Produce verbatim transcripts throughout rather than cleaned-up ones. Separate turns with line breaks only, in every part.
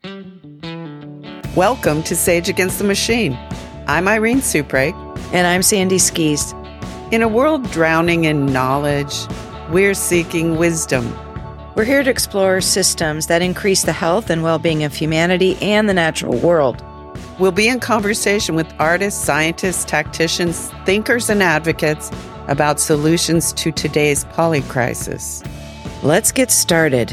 Welcome to Sage Against the Machine. I'm Irene Suprake.
And I'm Sandy Skis.
In a world drowning in knowledge, we're seeking wisdom.
We're here to explore systems that increase the health and well-being of humanity and the natural world.
We'll be in conversation with artists, scientists, tacticians, thinkers, and advocates about solutions to today's polycrisis.
Let's get started.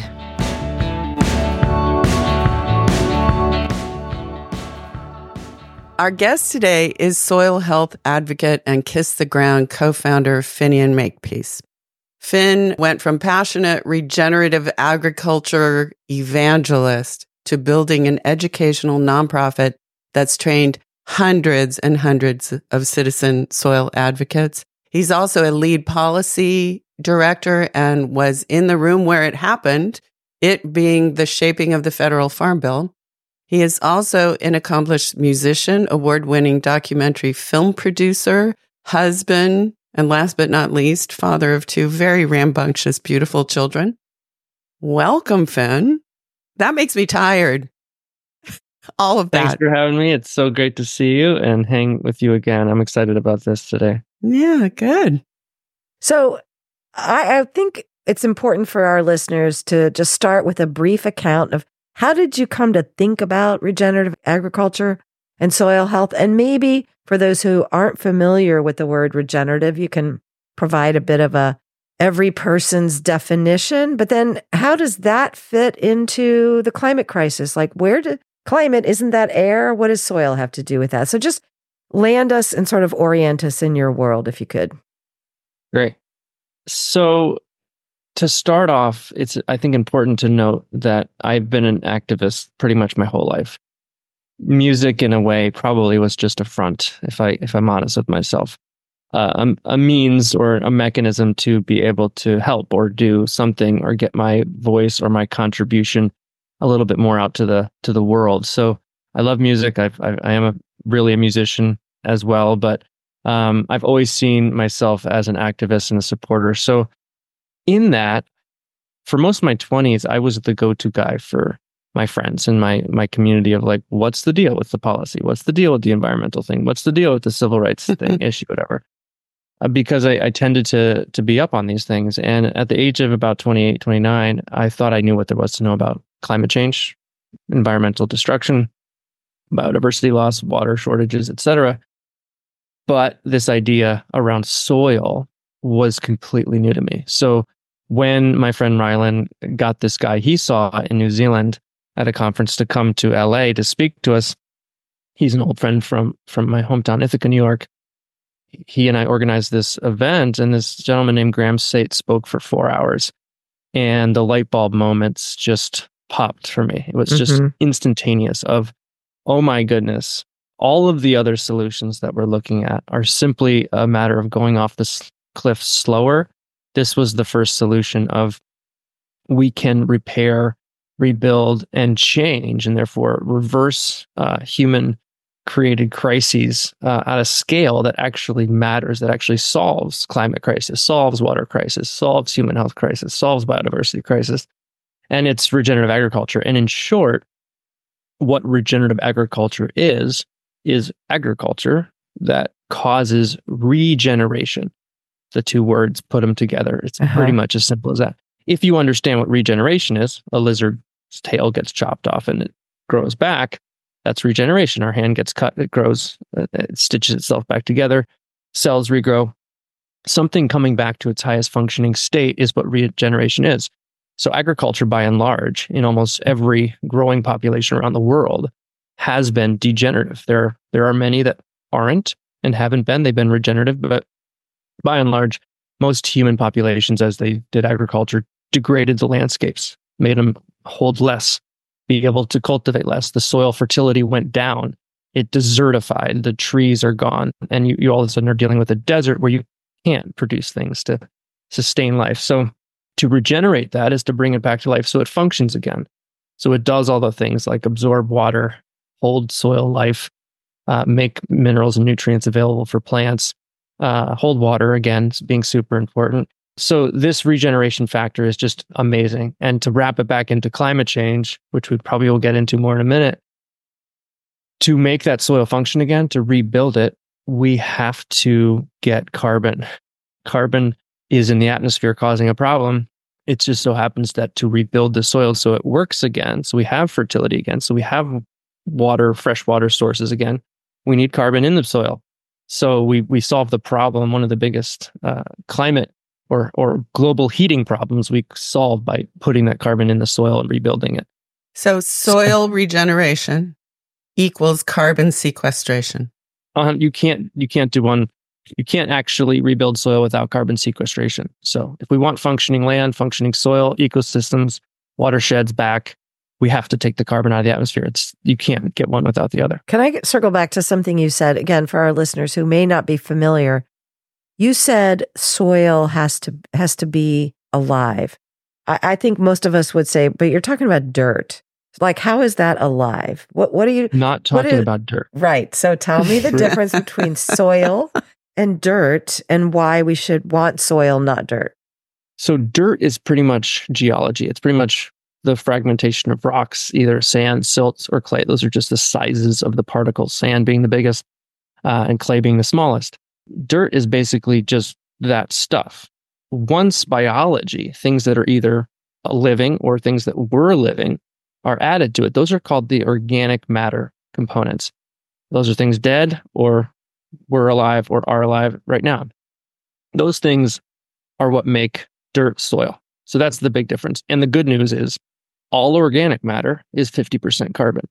Our guest today is soil health advocate and Kiss the Ground co-founder Finian Makepeace. Finn went from passionate regenerative agriculture evangelist to building an educational nonprofit that's trained hundreds and hundreds of citizen soil advocates. He's also a lead policy director and was in the room where it happened, it being the shaping of the federal farm bill. He is also an accomplished musician, award-winning documentary film producer, husband, and last but not least, father of two very rambunctious, beautiful children. Welcome, Finn. That makes me tired. All of that.
Thanks for having me. It's so great to see you and hang with you again. I'm excited about this today.
Yeah, good.
So I, I think it's important for our listeners to just start with a brief account of how did you come to think about regenerative agriculture and soil health? And maybe for those who aren't familiar with the word regenerative, you can provide a bit of a every person's definition. But then how does that fit into the climate crisis? Like where did climate, isn't that air? What does soil have to do with that? So just land us and sort of orient us in your world, if you could.
Great. So to start off, it's, I think, important to note that I've been an activist pretty much my whole life. Music, in a way, probably was just a front, if I if I'm honest with myself, uh, a, a means or a mechanism to be able to help or do something or get my voice or my contribution a little bit more out to the to the world. So I love music. I've, I I am a really a musician as well, but um, I've always seen myself as an activist and a supporter. So in that, for most of my twenties, I was the go-to guy for my friends and my my community of like, what's the deal with the policy? What's the deal with the environmental thing? What's the deal with the civil rights thing, issue, whatever? Uh, because I, I tended to to be up on these things. And at the age of about twenty-eight, twenty-nine, I thought I knew what there was to know about climate change, environmental destruction, biodiversity loss, water shortages, et cetera. But this idea around soil was completely new to me. So when my friend Rylan got this guy he saw in New Zealand at a conference to come to L A to speak to us, he's an old friend from, from my hometown, Ithaca, New York. He and I organized this event, and this gentleman named Graham Sate spoke for four hours. And the light bulb moments just popped for me. It was just mm-hmm. instantaneous of, oh my goodness, all of the other solutions that we're looking at are simply a matter of going off the cliff slower. This was the first solution of we can repair, rebuild, and change, and therefore reverse uh, human created crises uh, at a scale that actually matters, that actually solves climate crisis, solves water crisis, solves human health crisis, solves biodiversity crisis. And it's regenerative agriculture. And in short, what regenerative agriculture is, is agriculture that causes regeneration. The two words, put them together. It's uh-huh. pretty much as simple as that. If you understand what regeneration is, a lizard's tail gets chopped off and it grows back. That's regeneration. Our hand gets cut, it grows, it stitches itself back together, cells regrow. Something coming back to its highest functioning state is what regeneration is. So agriculture, by and large, in almost every growing population around the world, has been degenerative. There, there are many that aren't and haven't been. They've been regenerative, but by and large, most human populations, as they did agriculture, degraded the landscapes, made them hold less, be able to cultivate less. The soil fertility went down. It desertified. The trees are gone. And you, you all of a sudden are dealing with a desert where you can't produce things to sustain life. So to regenerate that is to bring it back to life so it functions again. So it does all the things like absorb water, hold soil life, uh, make minerals and nutrients available for plants, uh, hold water, again, being super important, So this regeneration factor is just amazing. And to wrap it back into climate change, which we probably will get into more in a minute, to make that soil function again, to rebuild it, we have to get carbon. Carbon is in the atmosphere causing a problem. It just so happens that to rebuild the soil so it works again, so we have fertility again, so we have water, fresh water sources again, we need carbon in the soil. So we we solve the problem, one of the biggest uh, climate or or global heating problems we solve by putting that carbon in the soil and rebuilding it.
So soil regeneration equals carbon sequestration.
Uh, you can't you can't do one. You can't actually rebuild soil without carbon sequestration. So if we want functioning land, functioning soil, ecosystems, watersheds back, we have to take the carbon out of the atmosphere. It's you can't get one without the other.
Can I get, circle back to something you said again for our listeners who may not be familiar? You said soil has to has to be alive. I, I think most of us would say, but you're talking about dirt. Like, how is that alive? What what are you
not talking
is,
about dirt?
Right. So tell me the difference between soil and dirt and why we should want soil, not dirt.
So dirt is pretty much geology. It's pretty much the fragmentation of rocks, either sand, silts, or clay. Those are just the sizes of the particles, sand being the biggest uh, and clay being the smallest. Dirt is basically just that stuff. Once biology, things that are either living or things that were living, are added to it, those are called the organic matter components. Those are things dead or were alive or are alive right now. Those things are what make dirt soil. So that's the big difference. And the good news is all organic matter is fifty percent carbon.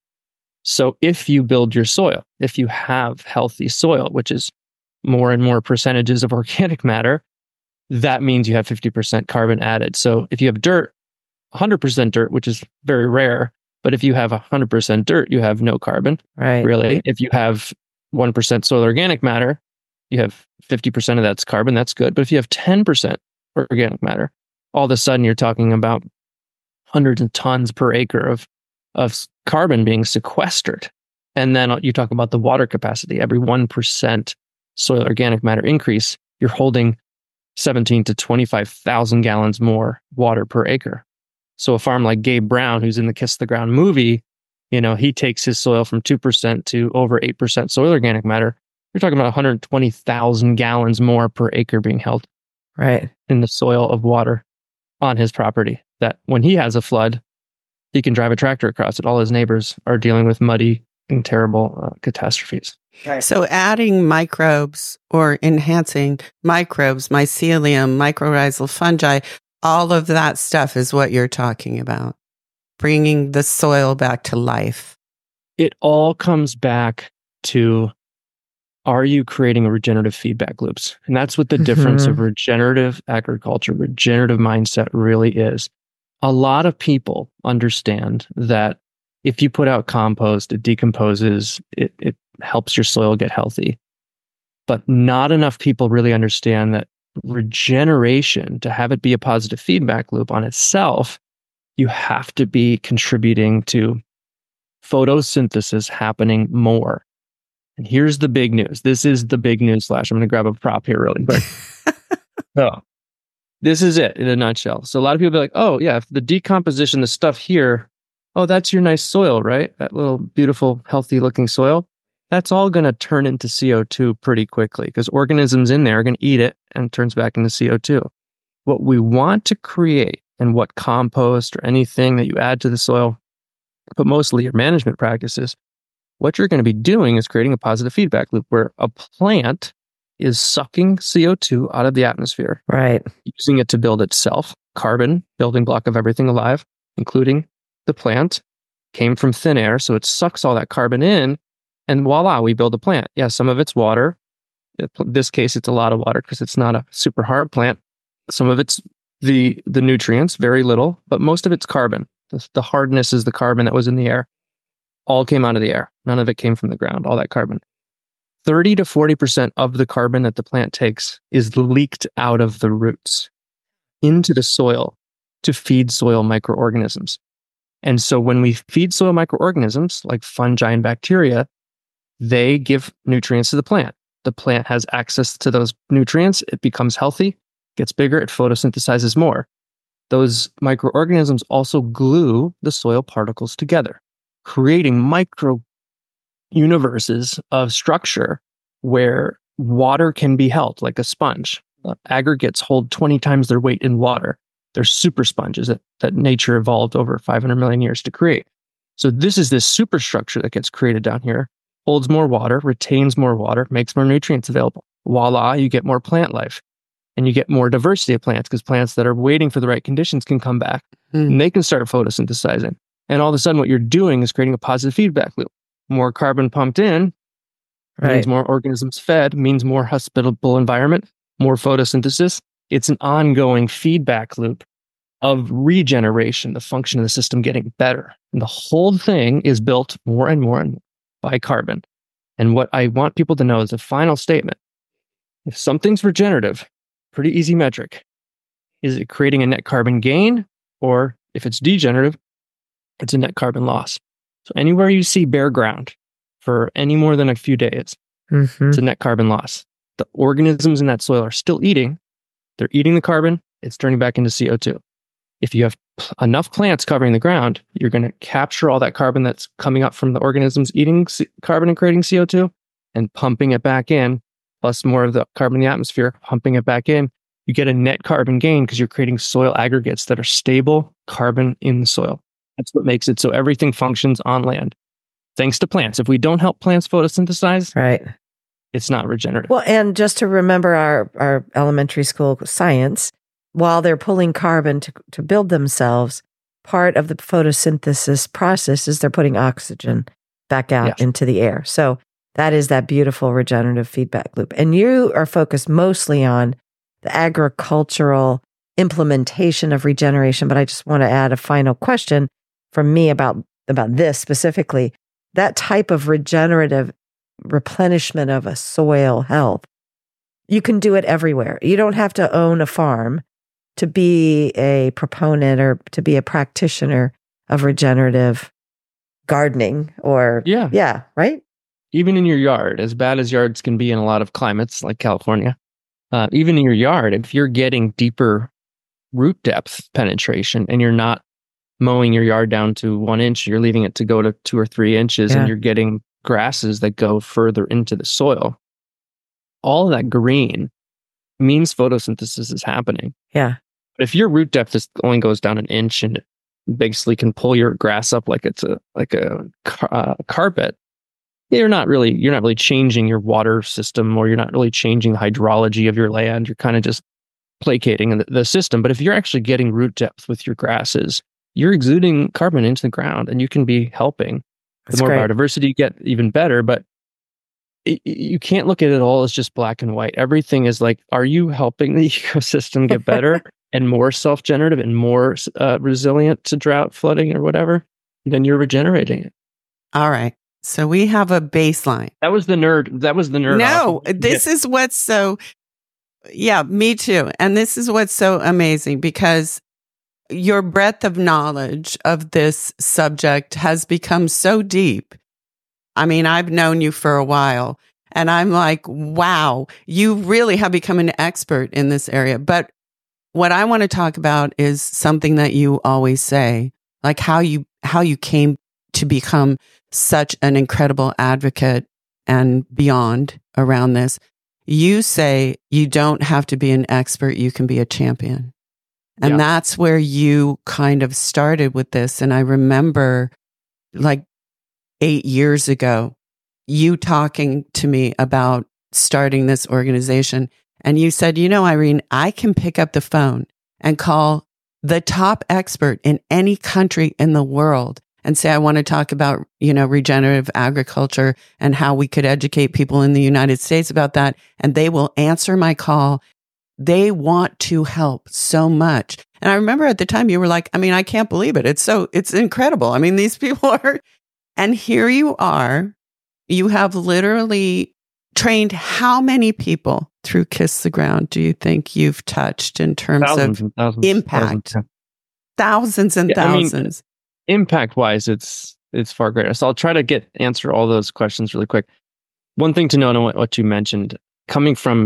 So if you build your soil, if you have healthy soil, which is more and more percentages of organic matter, that means you have fifty percent carbon added. So if you have dirt, one hundred percent dirt, which is very rare, but if you have one hundred percent dirt, you have no carbon,
right?
Really. If you have one percent soil organic matter, you have fifty percent of that's carbon, that's good. But if you have ten percent organic matter, all of a sudden you're talking about hundreds of tons per acre of, of carbon being sequestered. And then you talk about the water capacity. Every one percent soil organic matter increase, you're holding seventeen to twenty-five thousand gallons more water per acre. So a farm like Gabe Brown, who's in the Kiss the Ground movie, you know, he takes his soil from two percent to over eight percent soil organic matter. You're talking about one hundred twenty thousand gallons more per acre being held
right
in the soil of water on his property. That when he has a flood, he can drive a tractor across it. All his neighbors are dealing with muddy and terrible uh, catastrophes.
Right. So adding microbes or enhancing microbes, mycelium, mycorrhizal fungi, all of that stuff is what you're talking about. Bringing the soil back to life.
It all comes back to, are you creating regenerative feedback loops? And that's what the mm-hmm. difference of regenerative agriculture, regenerative mindset really is. A lot of people understand that if you put out compost, it decomposes, it, it helps your soil get healthy. But not enough people really understand that regeneration, to have it be a positive feedback loop on itself, you have to be contributing to photosynthesis happening more. And here's the big news. This is the big news flash. I'm going to grab a prop here really quick. So this is it in a nutshell. So a lot of people be like, oh yeah, the decomposition, the stuff here, oh, that's your nice soil, right? That little beautiful, healthy looking soil. That's all going to turn into C O two pretty quickly because organisms in there are going to eat it and it turns back into C O two. What we want to create and what compost or anything that you add to the soil, but mostly your management practices, what you're going to be doing is creating a positive feedback loop where a plant is sucking C O two out of the atmosphere,
right?
Using it to build itself. Carbon, building block of everything alive, including the plant, came from thin air, so it sucks all that carbon in, and voila, we build a plant. Yeah, some of it's water. In this case, it's a lot of water because it's not a super hard plant. Some of it's the the nutrients, very little, but most of it's carbon. The, the hardness is the carbon that was in the air. All came out of the air. None of it came from the ground, all that carbon. thirty to forty percent of the carbon that the plant takes is leaked out of the roots into the soil to feed soil microorganisms. And so when we feed soil microorganisms like fungi and bacteria, they give nutrients to the plant. The plant has access to those nutrients. It becomes healthy. gets bigger, it photosynthesizes more. Those microorganisms also glue the soil particles together, creating micro universes of structure where water can be held like a sponge. Uh, aggregates hold twenty times their weight in water. They're super sponges that, that nature evolved over five hundred million years to create. So this is this superstructure that gets created down here, holds more water, retains more water, makes more nutrients available. Voila, you get more plant life. And you get more diversity of plants because plants that are waiting for the right conditions can come back mm. and they can start photosynthesizing. And all of a sudden what you're doing is creating a positive feedback loop. More carbon pumped in right. means more organisms fed, means more hospitable environment, more photosynthesis. It's an ongoing feedback loop of regeneration, the function of the system getting better. And the whole thing is built more and more and more by carbon. And what I want people to know is the final statement. If something's regenerative, pretty easy metric. Is it creating a net carbon gain? Or if it's degenerative, it's a net carbon loss. So anywhere you see bare ground for any more than a few days, mm-hmm. it's a net carbon loss. The organisms in that soil are still eating. They're eating the carbon. It's turning back into C O two. If you have p- enough plants covering the ground, you're going to capture all that carbon that's coming up from the organisms eating C- carbon and creating C O two and pumping it back in, plus more of the carbon in the atmosphere, pumping it back in. You get a net carbon gain because you're creating soil aggregates that are stable carbon in the soil. That's what makes it so everything functions on land. Thanks to plants. If we don't help plants photosynthesize,
right,
it's not regenerative.
Well, and just to remember our, our elementary school science, while they're pulling carbon to, to build themselves, part of the photosynthesis process is they're putting oxygen back out yes. into the air. So that is that beautiful regenerative feedback loop. And you are focused mostly on the agricultural implementation of regeneration. But I just want to add a final question from me about, about this specifically. That type of regenerative replenishment of a soil health, you can do it everywhere. You don't have to own a farm to be a proponent or to be a practitioner of regenerative gardening or,
yeah,
yeah, right?
Even in your yard, as bad as yards can be in a lot of climates like California, uh, even in your yard, if you're getting deeper root depth penetration and you're not mowing your yard down to one inch, you're leaving it to go to two or three inches yeah. and you're getting grasses that go further into the soil, all of that green means photosynthesis is happening.
Yeah.
But if your root depth is, only goes down an inch and basically can pull your grass up like it's a like a uh, carpet, you're not really you're not really changing your water system, or you're not really changing the hydrology of your land. You're kind of just placating the, the system. But if you're actually getting root depth with your grasses, you're exuding carbon into the ground, and you can be helping.
That's
the more
great.
biodiversity you get, even better. But it, you can't look at it all as just black and white. Everything is like, are you helping the ecosystem get better and more self-generative and more uh, resilient to drought, flooding, or whatever? Then you're regenerating it.
All right. So we have a baseline.
That was the nerd. That was the nerd.
No,
off.
this
yeah.
is what's so, yeah, me too. And this is what's so amazing, because your breadth of knowledge of this subject has become so deep. I mean, I've known you for a while, and I'm like, wow, you really have become an expert in this area. But what I want to talk about is something that you always say, like how you how you came to become such an incredible advocate and beyond around this. You say you don't have to be an expert, you can be a champion. And yeah. that's where you kind of started with this. And I remember like eight years ago, you talking to me about starting this organization. And you said, you know, Irene, I can pick up the phone and call the top expert in any country in the world and say, I want to talk about, you know, regenerative agriculture and how we could educate people in the United States about that. And they will answer my call. They want to help so much. And I remember at the time you were like, I mean, I can't believe it. It's so, it's incredible. I mean, these people are, and here you are, you have literally trained how many people through Kiss the Ground do you think you've touched in terms
thousands
of
and thousands,
impact?
Thousands,
thousands and
yeah,
thousands.
I mean, impact wise, it's, it's far greater. So I'll try to get, answer all those questions really quick. One thing to note on what, what you mentioned, coming from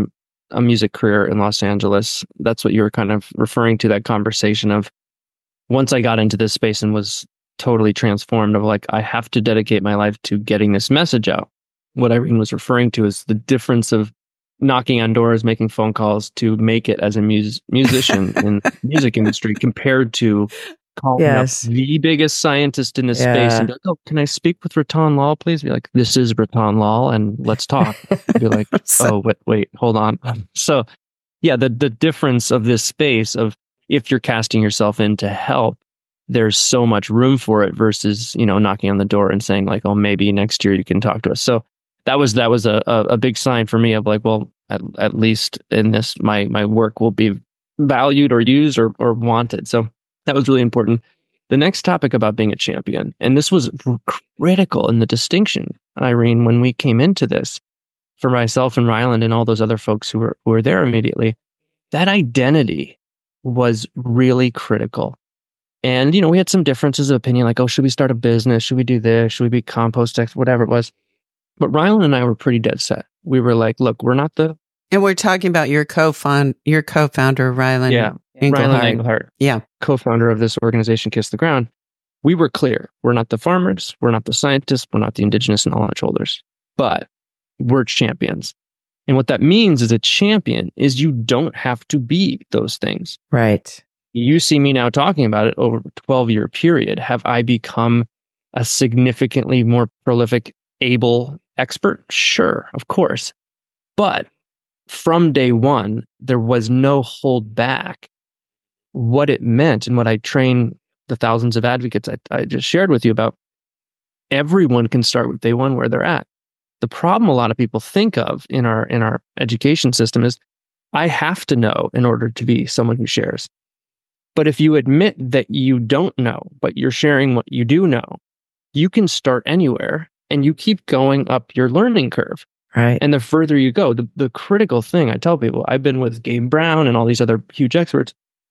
a music career in Los Angeles. That's what you were kind of referring to, that conversation of once I got into this space and was totally transformed of like, I have to dedicate my life to getting this message out. What Irene was referring to is the difference of knocking on doors, making phone calls to make it as a mus- musician in the music industry compared to calling
Yes.
up the biggest scientist in this
Yeah.
space and be like, oh, can I speak with Rattan Lal, please? Be like, this is Rattan Lal and let's talk. Be like, oh, wait, wait, hold on. So yeah, the, the difference of this space of if you're casting yourself in to help, there's so much room for it versus, you know, knocking on the door and saying like, oh, maybe next year you can talk to us. So that was, that was a, a, a big sign for me of like, well, at, at least in this, my, my work will be valued or used or, or wanted. So that was really important. The next topic about being a champion, and this was critical in the distinction, Irene, when we came into this for myself and Ryland and all those other folks who were, who were there immediately, that identity was really critical. And, you know, we had some differences of opinion, like, oh, should we start a business? Should we do this? Should we be compost X? Whatever it was. But Ryland and I were pretty dead set. We were like, look, we're not the...
And we're talking about your co-fund, your co-founder, Ryland
yeah,
Engelhardt.
Ryland Engelhardt.
Yeah.
Co-founder of this organization, Kiss the Ground. We were clear. We're not the farmers. We're not the scientists. We're not the indigenous knowledge holders. But we're champions. And what that means as a champion is you don't have to be those things.
Right.
You see me now talking about it over a twelve-year period. Have I become a significantly more prolific, able expert? Sure, of course. But from day one, there was no hold back. What it meant and what I train the thousands of advocates I, I just shared with you about, everyone can start with day one where they're at. The problem a lot of people think of in our in our education system is, I have to know in order to be someone who shares. But if you admit that you don't know, but you're sharing what you do know, you can start anywhere and you keep going up your learning curve.
Right.
And the further you go, the, the critical thing I tell people, I've been with Gabe Brown and all these other huge experts,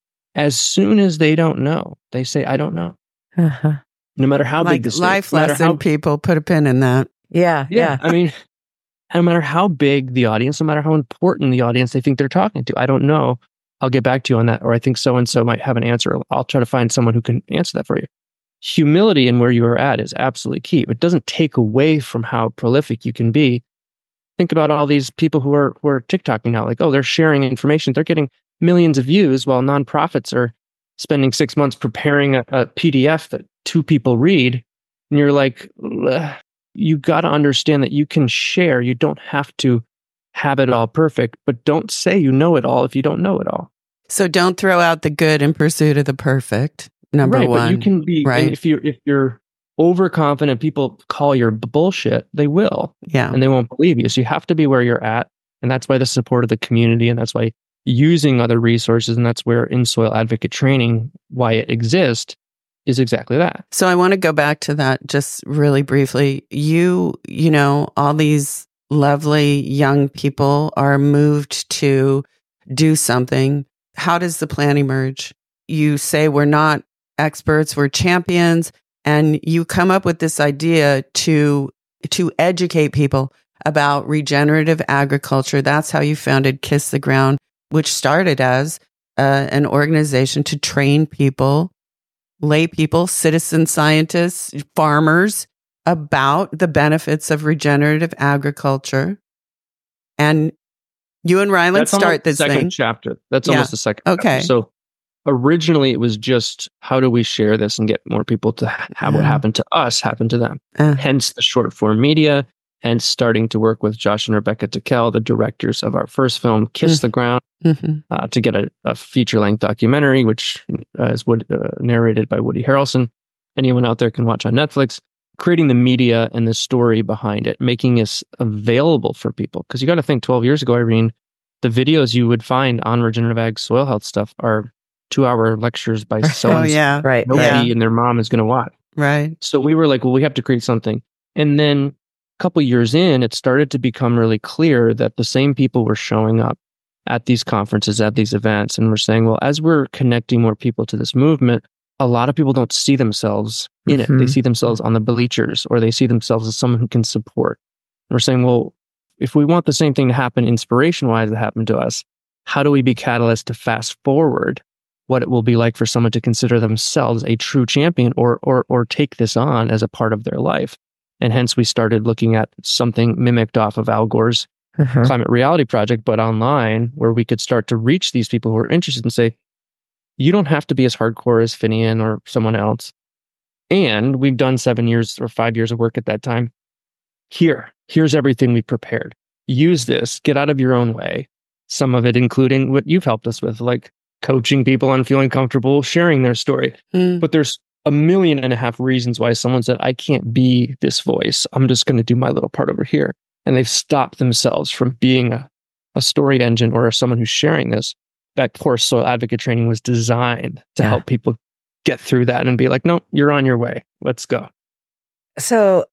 as soon as they don't know, they say, I don't know.
Uh-huh.
No matter how
Like
big the
life
state, no matter
lesson,
how,
people put a pin in that.
Yeah.
yeah,
Yeah.
I mean, no matter how big the audience, no matter how important the audience they think they're talking to, I don't know. I'll get back to you on that. Or I think so-and-so might have an answer. I'll try to find someone who can answer that for you. Humility in where you are at is absolutely key. It doesn't take away from how prolific you can be. Think about all these people who are, who are TikToking now, like, oh, they're sharing information. They're getting millions of views while nonprofits are spending six months preparing a, a P D F that two people read. And you're like, you got to understand that you can share. You don't have to have it all perfect, but don't say you know it all if you don't know it all.
So don't throw out the good in pursuit of the perfect. Number
right,
one.
But you can be,
right.
And if you're, if you're overconfident, people call your b- bullshit, they will.
Yeah.
And they won't believe you. So you have to be where you're at. And that's why the support of the community, and that's why using other resources, and that's where in-soil advocate training, why it exists, is exactly that.
So I want to go back to that just really briefly. You, you know, all these lovely young people are moved to do something. How does the plan emerge? You say we're not experts, we're champions, and you come up with this idea to to educate people about regenerative agriculture. That's how you founded Kiss the Ground, which started as uh, an organization to train people, lay people, citizen scientists, farmers, about the benefits of regenerative agriculture. And you and Ryland
That's
start this
the second
thing.
chapter. That's
Yeah.
almost the second
Okay.
chapter. So originally it was just, how do we share this and get more people to ha- have what
Uh.
happened to us happen to them?
Uh,
Hence the short form media, hence starting to work with Josh and Rebecca Tickell, the directors of our first film, Kiss
Mm.
the Ground,
mhm.
uh, to get a, a feature-length documentary, which uh, is wood, uh, narrated by Woody Harrelson. Anyone out there can watch on Netflix. Creating the media and the story behind it, making this available for people. Because you got to think, twelve years ago, Irene, the videos you would find on regenerative ag soil health stuff are two-hour lectures by so
Oh, yeah.
Right.
nobody
Yeah.
and their mom is going to watch.
Right.
So we were like, well, we have to create something. And then a couple years in, it started to become really clear that the same people were showing up at these conferences, at these events, and we're saying, well, as we're connecting more people to this movement, a lot of people don't see themselves in it. They
Mhm.
see themselves on the bleachers, or they see themselves as someone who can support. And we're saying, well, if we want the same thing to happen inspiration-wise that happened to us, how do we be catalysts to fast forward what it will be like for someone to consider themselves a true champion or or or take this on as a part of their life? And hence we started looking at something mimicked off of Al Gore's uh-huh. Climate Reality Project, but online, where we could start to reach these people who are interested and say, you don't have to be as hardcore as Finian or someone else. And we've done seven years or five years of work at that time. Here, here's everything we've prepared. Use this, get out of your own way. Some of it including what you've helped us with, like coaching people on feeling comfortable sharing their story. Mm. But there's a million and a half reasons why someone said, I can't be this voice. I'm just going to do my little part over here. And they've stopped themselves from being a, a story engine or someone who's sharing this. That course, Soil Advocate Training, was designed to yeah. help people get through that and be like, no, you're on your way. Let's go.
So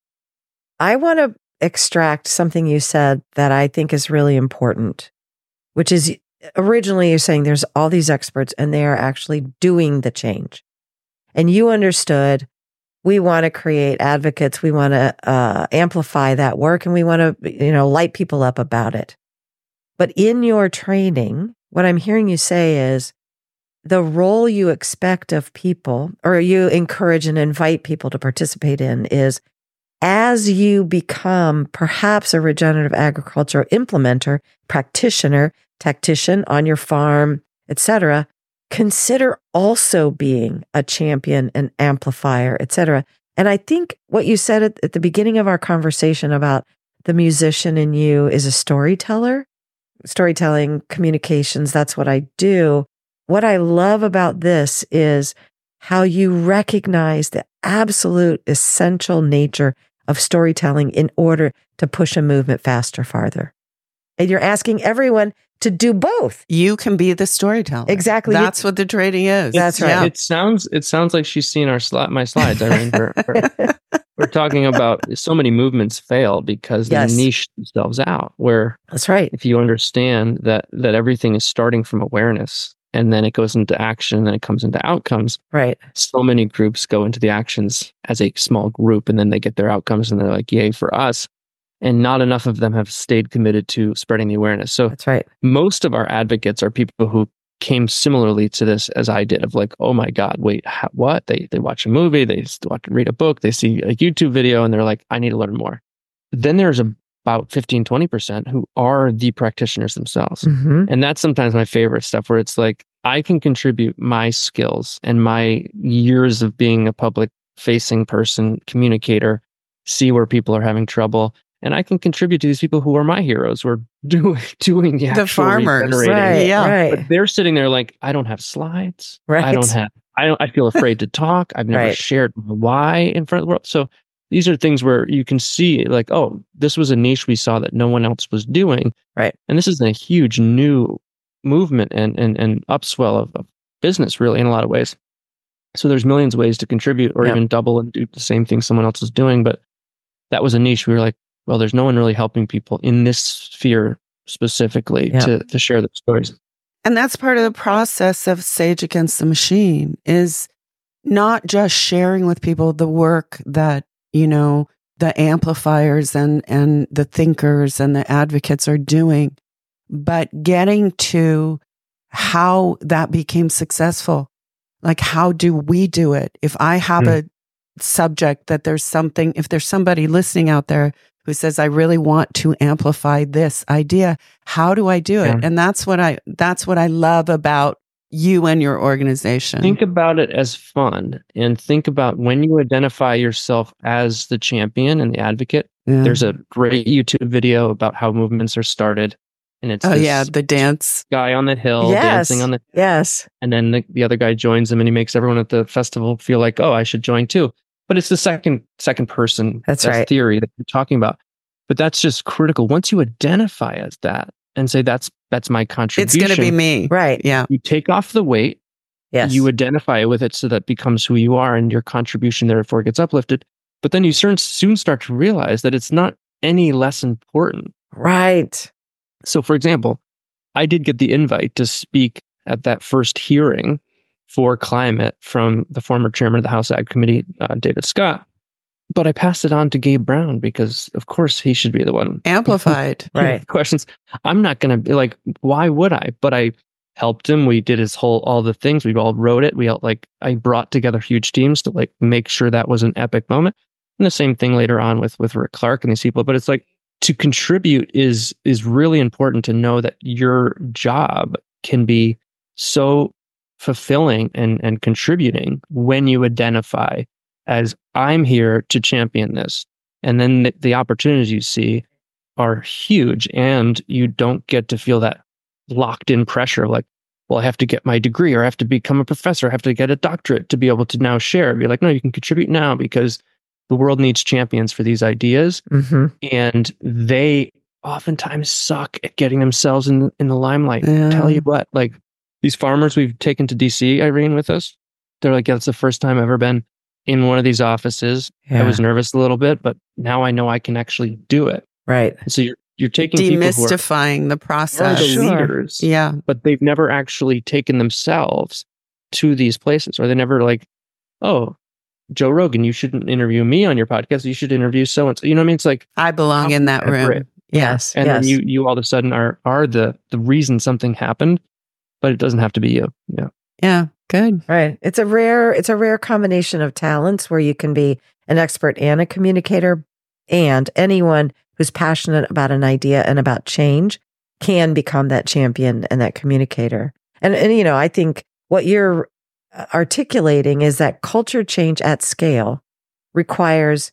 I want to extract something you said that I think is really important, which is originally you're saying there's all these experts and they are actually doing the change. And you understood we want to create advocates. We want to uh, amplify that work and we want to, you know, light people up about it. But in your training, what I'm hearing you say is the role you expect of people, or you encourage and invite people to participate in, is as you become perhaps a regenerative agriculture implementer, practitioner, tactician on your farm, et cetera, consider also being a champion, an amplifier, et cetera. And I think what you said at, at the beginning of our conversation about the musician in you is a storyteller. Storytelling, communications, that's what I do. What I love about this is how you recognize the absolute essential nature of storytelling in order to push a movement faster, farther. And you're asking everyone to do both.
You can be the storyteller.
Exactly.
That's what the training is.
That's right.
Yeah. It sounds it sounds like she's seen our sli- my slides. I mean, we're, we're, we're talking about so many movements fail because they yes. niche themselves out. Where
that's right.
If you understand that that everything is starting from awareness and then it goes into action and then it comes into outcomes.
Right.
So many groups go into the actions as a small group and then they get their outcomes and they're like, yay for us. And not enough of them have stayed committed to spreading the awareness. So
that's right.
Most of our advocates are people who came similarly to this as I did, of like, oh my God, wait, how, what? They they watch a movie, they watch, read a book, they see a YouTube video, and they're like, I need to learn more. Then there's about fifteen, twenty percent who are the practitioners themselves. Mm-hmm. And that's sometimes my favorite stuff, where it's like, I can contribute my skills and my years of being a public facing person, communicator, see where people are having trouble. And I can contribute to these people who are my heroes, who are doing doing the,
the farmers, right?
Yeah, right.
But they're sitting there like, I don't have slides,
right?
I don't have, I don't, I feel afraid to talk. I've never right. shared my why in front of the world. So these are things where you can see, like, oh, this was a niche we saw that no one else was doing,
right?
And this is a huge new movement and and and upswell of, of business, really, in a lot of ways. So there's millions of ways to contribute, or yep. even double and do the same thing someone else is doing. But that was a niche. We were like, well, there's no one really helping people in this sphere specifically yeah. to, to share their stories.
And that's part of the process of Sage Against the Machine, is not just sharing with people the work that, you know, the amplifiers and, and the thinkers and the advocates are doing, but getting to how that became successful. Like, how do we do it? If I have mm. a subject that there's something, if there's somebody listening out there who says, I really want to amplify this idea, how do I do it? Yeah. And that's what I, that's what I love about you and your organization.
Think about it as fun, and think about when you identify yourself as the champion and the advocate. Yeah. There's a great YouTube video about how movements are started. And it's
oh yeah, the dance
guy on the hill
yes.
dancing on the
yes,
and then the, the other guy joins him, and he makes everyone at the festival feel like, oh, I should join too. But it's the second second person
that's right.
theory that you're talking about. But that's just critical. Once you identify as that and say that's that's my contribution,
it's going to be me,
right?
Yeah,
you take off the weight.
Yes,
you identify with it, so that becomes who you are, and your contribution therefore gets uplifted. But then you soon soon start to realize that it's not any less important,
right?
So, for example, I did get the invite to speak at that first hearing for climate from the former chairman of the House Ag Committee, uh, David Scott. but I passed it on to Gabe Brown because, of course, he should be the one.
Amplified.
Right.
Questions. I'm not going to be like, why would I? But I helped him. We did his whole, all the things. We all wrote it. We all like, I brought together huge teams to like make sure that was an epic moment. And the same thing later on with, with Rick Clark and these people. But it's like, to contribute is, is really important to know that your job can be so fulfilling and, and contributing when you identify as I'm here to champion this. And then the, the opportunities you see are huge, and you don't get to feel that locked in pressure of like, well, I have to get my degree or I have to become a professor. I have to get a doctorate to be able to now share. Be like, no, you can contribute now because the world needs champions for these ideas.
Mm-hmm.
And they oftentimes suck at getting themselves in, in the limelight.
Yeah.
Tell you what, like these farmers we've taken to D C, Irene, with us, they're like, yeah, it's the first time I've ever been in one of these offices.
Yeah.
I was nervous a little bit, but now I know I can actually do it.
Right.
And so you're you're taking people who are,
Demystifying the
are
process.
the
Sure.
leaders,
Yeah.
but they've never actually taken themselves to these places, or they never like, oh, Joe Rogan, you shouldn't interview me on your podcast. You should interview so and so. You know what I mean? It's like,
I belong in that room.
separate.
Yes.
And
yes.
then you you all of a sudden are are the the reason something happened, but it doesn't have to be you. Yeah.
Yeah. Good.
Right. It's a rare, it's a rare combination of talents where you can be an expert and a communicator, and anyone who's passionate about an idea and about change can become that champion and that communicator. And, and you know, I think what you're articulating is that culture change at scale requires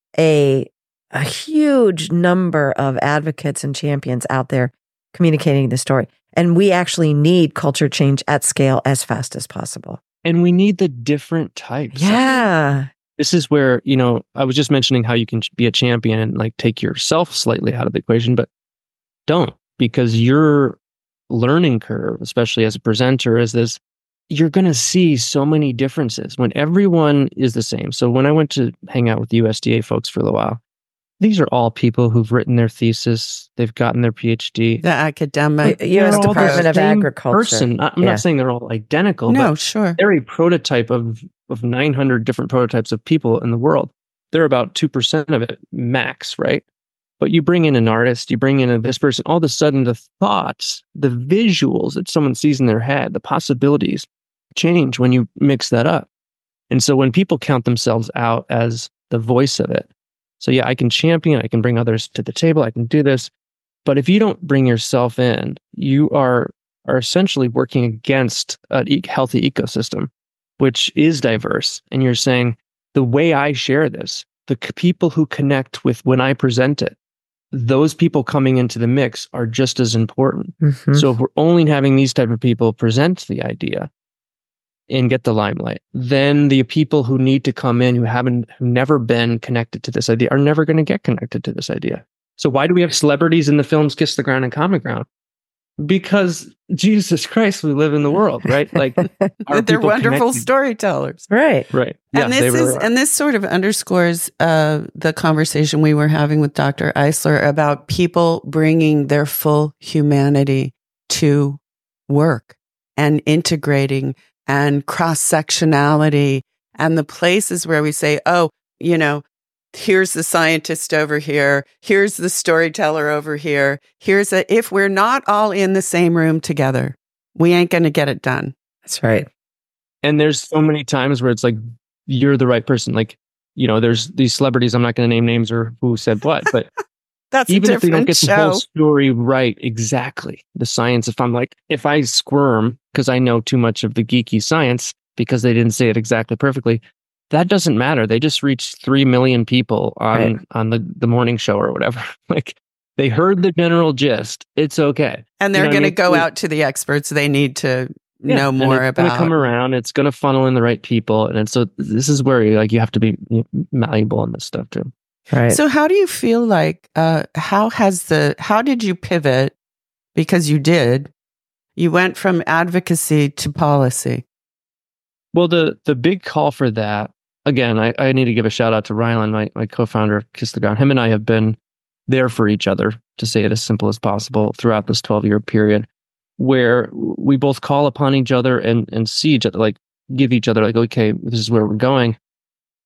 a, a huge number of advocates and champions out there communicating the story. And we actually need culture change at scale as fast as possible.
And we need the different types.
Yeah.
This is where, you know, I was just mentioning how you can be a champion and like take yourself slightly out of the equation, but don't, because your learning curve, especially as a presenter, is this, you're going to see so many differences when everyone is the same. So when I went to hang out with U S D A folks for a little while, these are all people who've written their thesis, they've gotten their P H D.
The academic.
U S
They're all the
Department of
same
Agriculture.
Person. I'm
Yeah.
not saying they're all identical,
No,
but
sure.
they're a prototype of, of nine hundred different prototypes of people in the world. They're about two percent of it max, right? But you bring in an artist, you bring in a, this person, all of a sudden the thoughts, the visuals that someone sees in their head, the possibilities change when you mix that up. And so when people count themselves out as the voice of it, so yeah, I can champion, I can bring others to the table, I can do this. But if you don't bring yourself in, you are are essentially working against a e- healthy ecosystem, which is diverse. And you're saying, the way I share this, the c- people who connect with when I present it, those people coming into the mix are just as important.
Mhm.
So if we're only having these type of people present the idea and get the limelight, then the people who need to come in who haven't, who never been connected to this idea are never going to get connected to this idea. So why do we have celebrities in the films Kiss the Ground and Common Ground? Because Jesus Christ, we live in the world, right? Like, are
They're
people
wonderful
connected?
storytellers.
Right.
Right.
And
Yeah,
this
they really
is
are.
and this sort of underscores uh, the conversation we were having with Doctor Eisler about people bringing their full humanity to work and integrating and cross-sectionality and the places where we say, oh, you know, here's the scientist over here, here's the storyteller over here, here's a, if we're not all in the same room together, we ain't going to get it done.
That's right.
And there's so many times where it's like, you're the right person. Like, you know, there's these celebrities, I'm not going to name names or who said what, but
That's
even
a
if they don't
different
get the whole
show.
story right, exactly, the science, if I'm like, if I squirm because I know too much of the geeky science because they didn't say it exactly perfectly, that doesn't matter. They just reached three million people on,
Right.
on the, the morning show or whatever. Like, they heard the general gist. It's okay.
And they're
You know what I
going to
mean?
go
We-
out to the experts they need to
Yeah,
know
and
more
it's gonna
about.
come around. It's going to funnel in the right people. And it's, so this is where you like, you have to be malleable on this stuff too.
Right.
So how do you feel like, uh, how has the, how did you pivot? Because you did, you went from advocacy to policy.
Well, the the big call for that, again, I, I need to give a shout out to Rylan, my, my co-founder of Kiss the Ground. Him and I have been there for each other, to say it as simple as possible, throughout this twelve-year period, where we both call upon each other and, and see each other, like give each other like, okay, this is where we're going.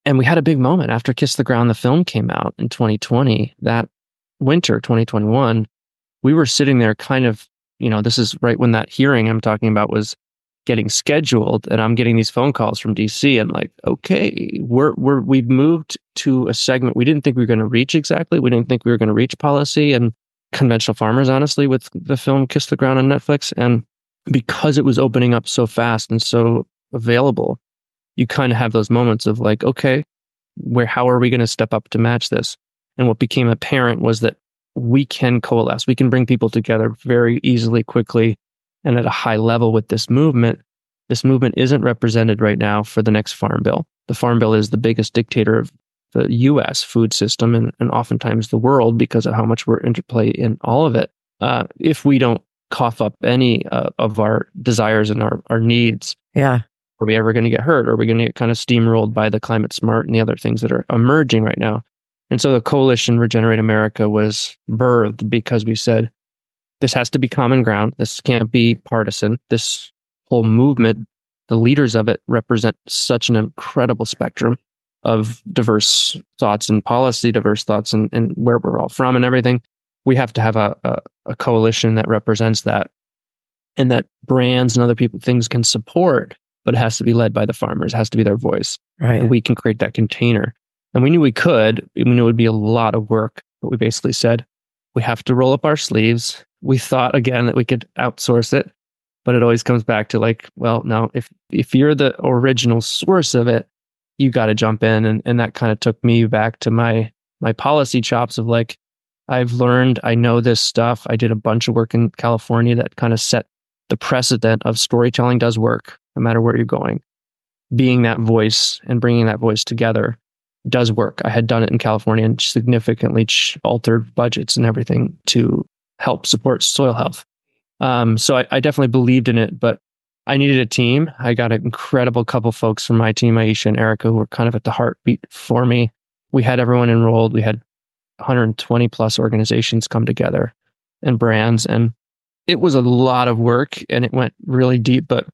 And we had a big moment after Kiss the Ground, the film came out in twenty twenty. That winter, twenty twenty-one, we were sitting there kind of, you know, this is right when that hearing I'm talking about was getting scheduled, and I'm getting these phone calls from D C and like, okay, we're we're we've moved to a segment we didn't think we were going to reach exactly. We didn't think we were going to reach policy and conventional farmers, honestly, with the film Kiss the Ground on Netflix. And because it was opening up so fast and so available, you kind of have those moments of like, okay, where how are we going to step up to match this? And what became apparent was that we can coalesce. We can bring people together very easily, quickly, and at a high level with this movement. This movement isn't represented right now for the next Farm Bill. The Farm Bill is the biggest dictator of the U S food system and, and oftentimes the world because of how much we're interplay in all of it. Uh, if we don't cough up any uh, of our desires and our, our needs,
yeah,
are we ever going to get hurt? Or are we going to get kind of steamrolled by the climate smart and the other things that are emerging right now? And so the coalition Regenerate America was birthed because we said, this has to be common ground. This can't be partisan. This whole movement, the leaders of it represent such an incredible spectrum of diverse thoughts and policy, diverse thoughts and, and where we're all from and everything. We have to have a, a, a coalition that represents that and that brands and other people, things can support, but it has to be led by the farmers. It has to be their voice.
Right.
And we can create that container. And we knew we could. We knew it would be a lot of work, but we basically said, we have to roll up our sleeves. We thought, again, that we could outsource it, but it always comes back to like, well, no, if if you're the original source of it, you got to jump in. And, and that kind of took me back to my my policy chops of like, I've learned, I know this stuff. I did a bunch of work in California that kind of set the precedent of storytelling does work, no matter where you're going. Being that voice and bringing that voice together does work. I had done it in California and significantly ch- altered budgets and everything to help support soil health. Um, so I, I definitely believed in it, but I needed a team. I got an incredible couple folks from my team, Aisha and Erica, who were kind of at the heartbeat for me. We had everyone enrolled. We had one hundred twenty plus organizations come together and brands. And it was a lot of work and it went really deep, but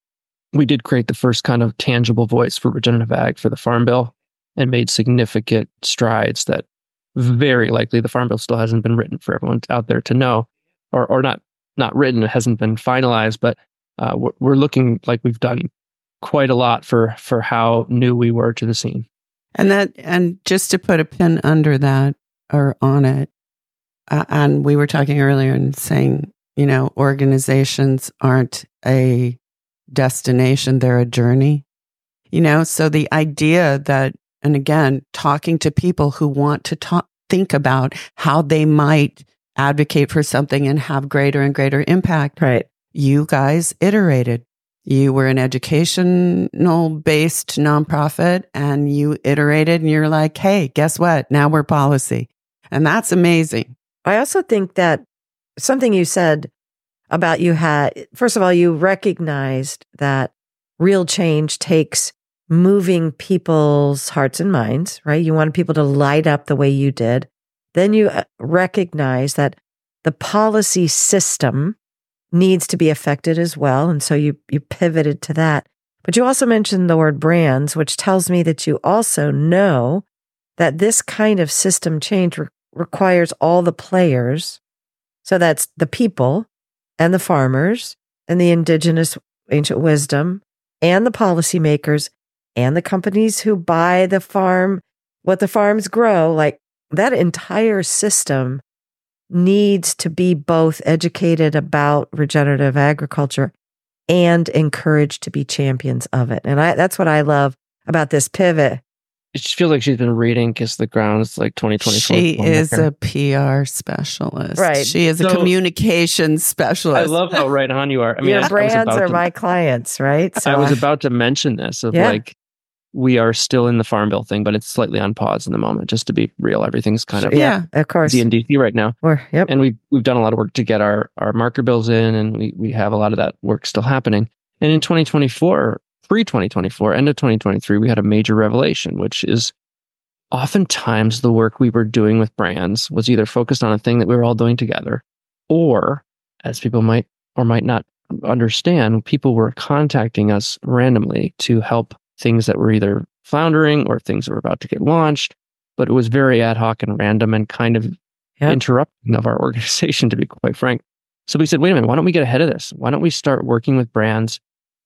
we did create the first kind of tangible voice for regenerative ag for the Farm Bill and made significant strides that very likely the Farm Bill still hasn't been written for everyone out there to know, or or not not written, it hasn't been finalized, but uh, we're, we're looking like we've done quite a lot for for how new we were to the scene.
And that, and just to put a pin under that or on it, uh, and we were talking earlier and saying, you know, organizations aren't a destination, they're a journey. You know, so the idea that, and again, talking to people who want to talk, think about how they might advocate for something and have greater and greater impact.
Right.
You guys iterated. You were an educational based nonprofit and you iterated and you're like, hey, guess what? Now we're policy. And that's amazing.
I also think that something you said about you had, first of all, you recognized that real change takes moving people's hearts and minds, right? You wanted people to light up the way you did. Then you recognize that the policy system needs to be affected as well. And so you, you pivoted to that. But you also mentioned the word brands, which tells me that you also know that this kind of system change re- requires all the players. So that's the people and the farmers and the indigenous ancient wisdom and the policymakers and the companies who buy the farm, what the farms grow. Like that entire system needs to be both educated about regenerative agriculture and encouraged to be champions of it. And I, that's what I love about this pivot.
It just feels like she's been reading Kiss the Ground. It's like twenty twenty-four.
She is a P R specialist.
Right.
She is a
so,
communications specialist.
I love how right on you are. I mean,
Your
I,
brands
I
are
to,
my clients, right?
So I was I, about to mention this of yeah. like, we are still in the Farm Bill thing, but it's slightly on pause in the moment, just to be real. Everything's kind of
yeah, of course.
D and D right now.
We're, yep.
And we've, we've done a lot of work to get our, our marker bills in, and we, we have a lot of that work still happening. And in twenty twenty-four, pre-twenty twenty-four, end of twenty twenty-three, we had a major revelation, which is oftentimes the work we were doing with brands was either focused on a thing that we were all doing together, or, as people might or might not understand, people were contacting us randomly to help things that were either floundering or things that were about to get launched. But it was very ad hoc and random and kind of
Yep.
interrupting of our organization, to be quite frank. So we said, wait a minute, why don't we get ahead of this? Why don't we start working with brands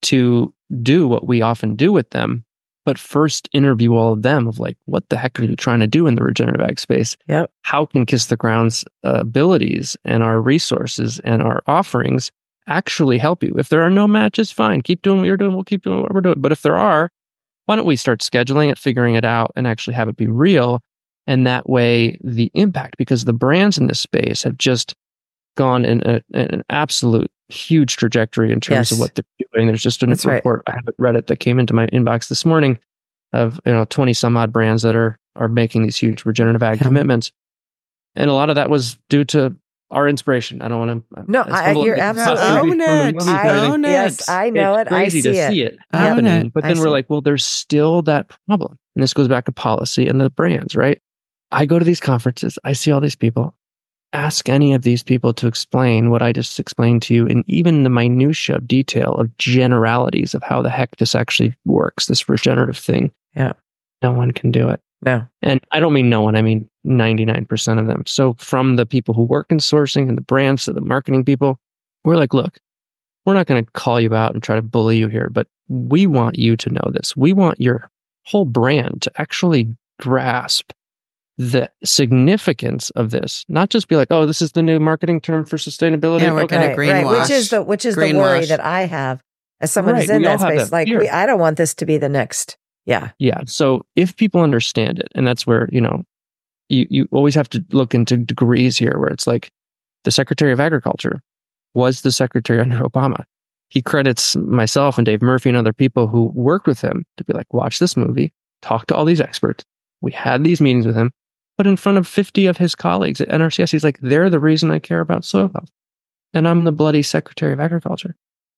to do what we often do with them, but first interview all of them of like, what the heck are you trying to do in the regenerative ag space?
Yep.
How can Kiss the Ground's uh, abilities and our resources and our offerings actually help you? If there are no matches, fine, keep doing what you're doing. We'll keep doing what we're doing. But if there are, why don't we start scheduling it, figuring it out, and actually have it be real? And that way, the impact, because the brands in this space have just gone in, a, in an absolute huge trajectory in terms
Yes.
of what they're doing. There's just a
That's right.
report, I haven't read it, that came into my inbox this morning of, you know, twenty some odd brands that are are making these huge regenerative ag
Yeah.
commitments. And a lot of that was due to our inspiration. I don't want to.
No, I- you're absolutely-
Own it.
I,
Own it.
yes, I know
it's
it. I
crazy
see
to
it.
see it
Own
happening.
it.
But
I
then
see
we're
it.
like, well, there's still that problem. And this goes back to policy and the brands, right? I go to these conferences, I see all these people. Ask any of these people to explain what I just explained to you, and even the minutia of detail of generalities of how the heck this actually works, this regenerative thing.
Yeah.
No one can do it.
No.
And I don't mean no one, I mean ninety-nine percent of them. So from the people who work in sourcing and the brands to the marketing people, we're like, look, we're not going to call you out and try to bully you here, but we want you to know this. We want your whole brand to actually grasp the significance of this, not just be like, oh, this is the new marketing term for sustainability.
Yeah, we're
Okay.
gonna
Right,
greenwash.
right. Which is the which is the worry
Greenwash.
that I have as someone who's
Right,
in
we all
that
have
space.
that
Like,
fear.
we, I don't want this to be the next. Yeah.
Yeah. So if people understand it, and that's where, you know, you, you always have to look into degrees here, where it's like the Secretary of Agriculture was the secretary under Obama. He credits myself and Dave Murphy and other people who worked with him to be like, watch this movie, talk to all these experts. We had these meetings with him, but in front of fifty of his colleagues at N R C S, he's like, they're the reason I care about soil health. And I'm the bloody Secretary of Agriculture.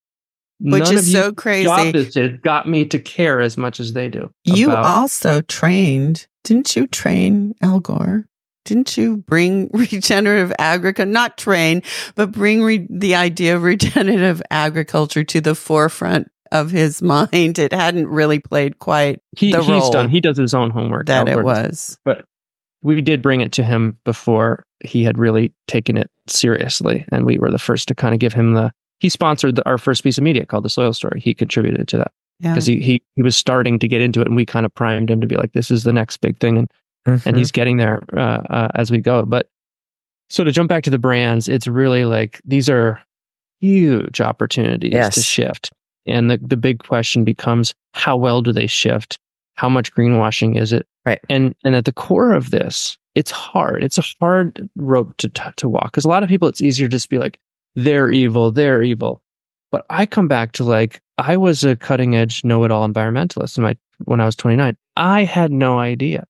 Which
None
is
of you
so crazy.
job is got me to care as much as they do.
You
about-
also trained, didn't you train Al Gore? Didn't you bring regenerative agriculture, not train, but bring re- the idea of regenerative agriculture to the forefront of his mind? It hadn't really played quite
he,
the
he's
role
done. He does his own homework.
that it
Albert.
was.
But we did bring it to him before he had really taken it seriously. And we were the first to kind of give him the, he sponsored the, our first piece of media called The Soil Story. He contributed to that
Yeah.
because he, he, he was starting to get into it, and we kind of primed him to be like, this is the next big thing. And,
Mm-hmm.
and he's getting there uh, uh, as we go. But so to jump back to the brands, it's really like, these are huge opportunities
Yes.
to shift. And the, the big question becomes, how well do they shift? How much greenwashing is it?
Right.
And and at the core of this, it's hard. It's a hard rope to t- to walk, because a lot of people, it's easier to just be like, they're evil, they're evil. But I come back to like, I was a cutting edge know-it-all environmentalist in my, when I was twenty-nine. I had no idea.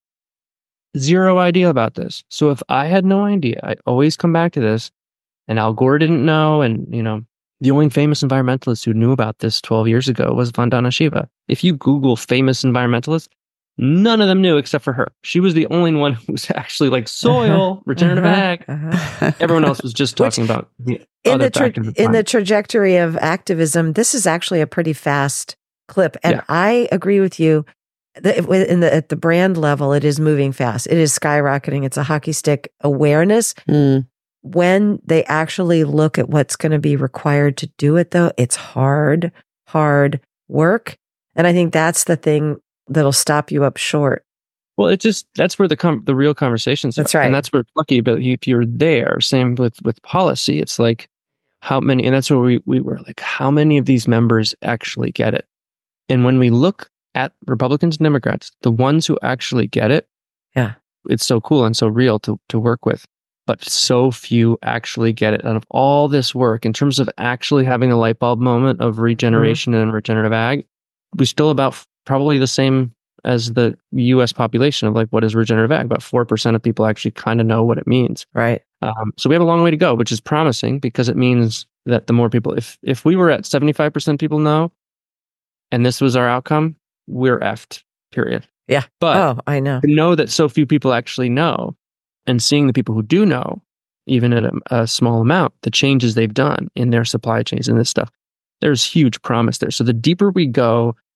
Zero idea about this. So if I had no idea, I always come back to this, and Al Gore didn't know, and you know, the only famous environmentalist who knew about this twelve years ago was Vandana Shiva. If you Google famous environmentalists, none of them knew except for her. She was the only one who was actually like soil,
Uh-huh,
regenerative
uh-huh,
ag.
uh-huh.
Everyone else was just
Which-
talking about the
in
other
the tra-
factors of
in the
climate.
trajectory of activism, this is actually a pretty fast clip, and
Yeah.
I agree with you. The, in the at the brand level, it is moving fast. It is skyrocketing. It's a hockey stick awareness.
Mm.
When they actually look at what's going to be required to do it, though, it's hard, hard work, and I think that's the thing that'll stop you up short.
Well, it just, that's where the com- the real conversations
That's
are.
right.
And that's where it's lucky, but if you're there, same with, with policy, it's like how many, and that's where we, we were like, how many of these members actually get it? And when we look at Republicans and Democrats, the ones who actually get it,
Yeah.
it's so cool and so real to, to work with. But so few actually get it. Out of all this work, in terms of actually having a light bulb moment of regeneration and regenerative ag, we're still about f- probably the same as the U S population of like, what is regenerative ag? About four percent of people actually kind of know what it means.
Right.
Um, so we have a long way to go, which is promising, because it means that the more people, if if we were at seventy-five percent people know, and this was our outcome, we're effed, period.
Yeah.
But
Oh, I know.
to know that so few people actually know, and seeing the people who do know, even at a, a small amount, the changes they've done in their supply chains and this stuff, there's huge promise there. So the deeper we go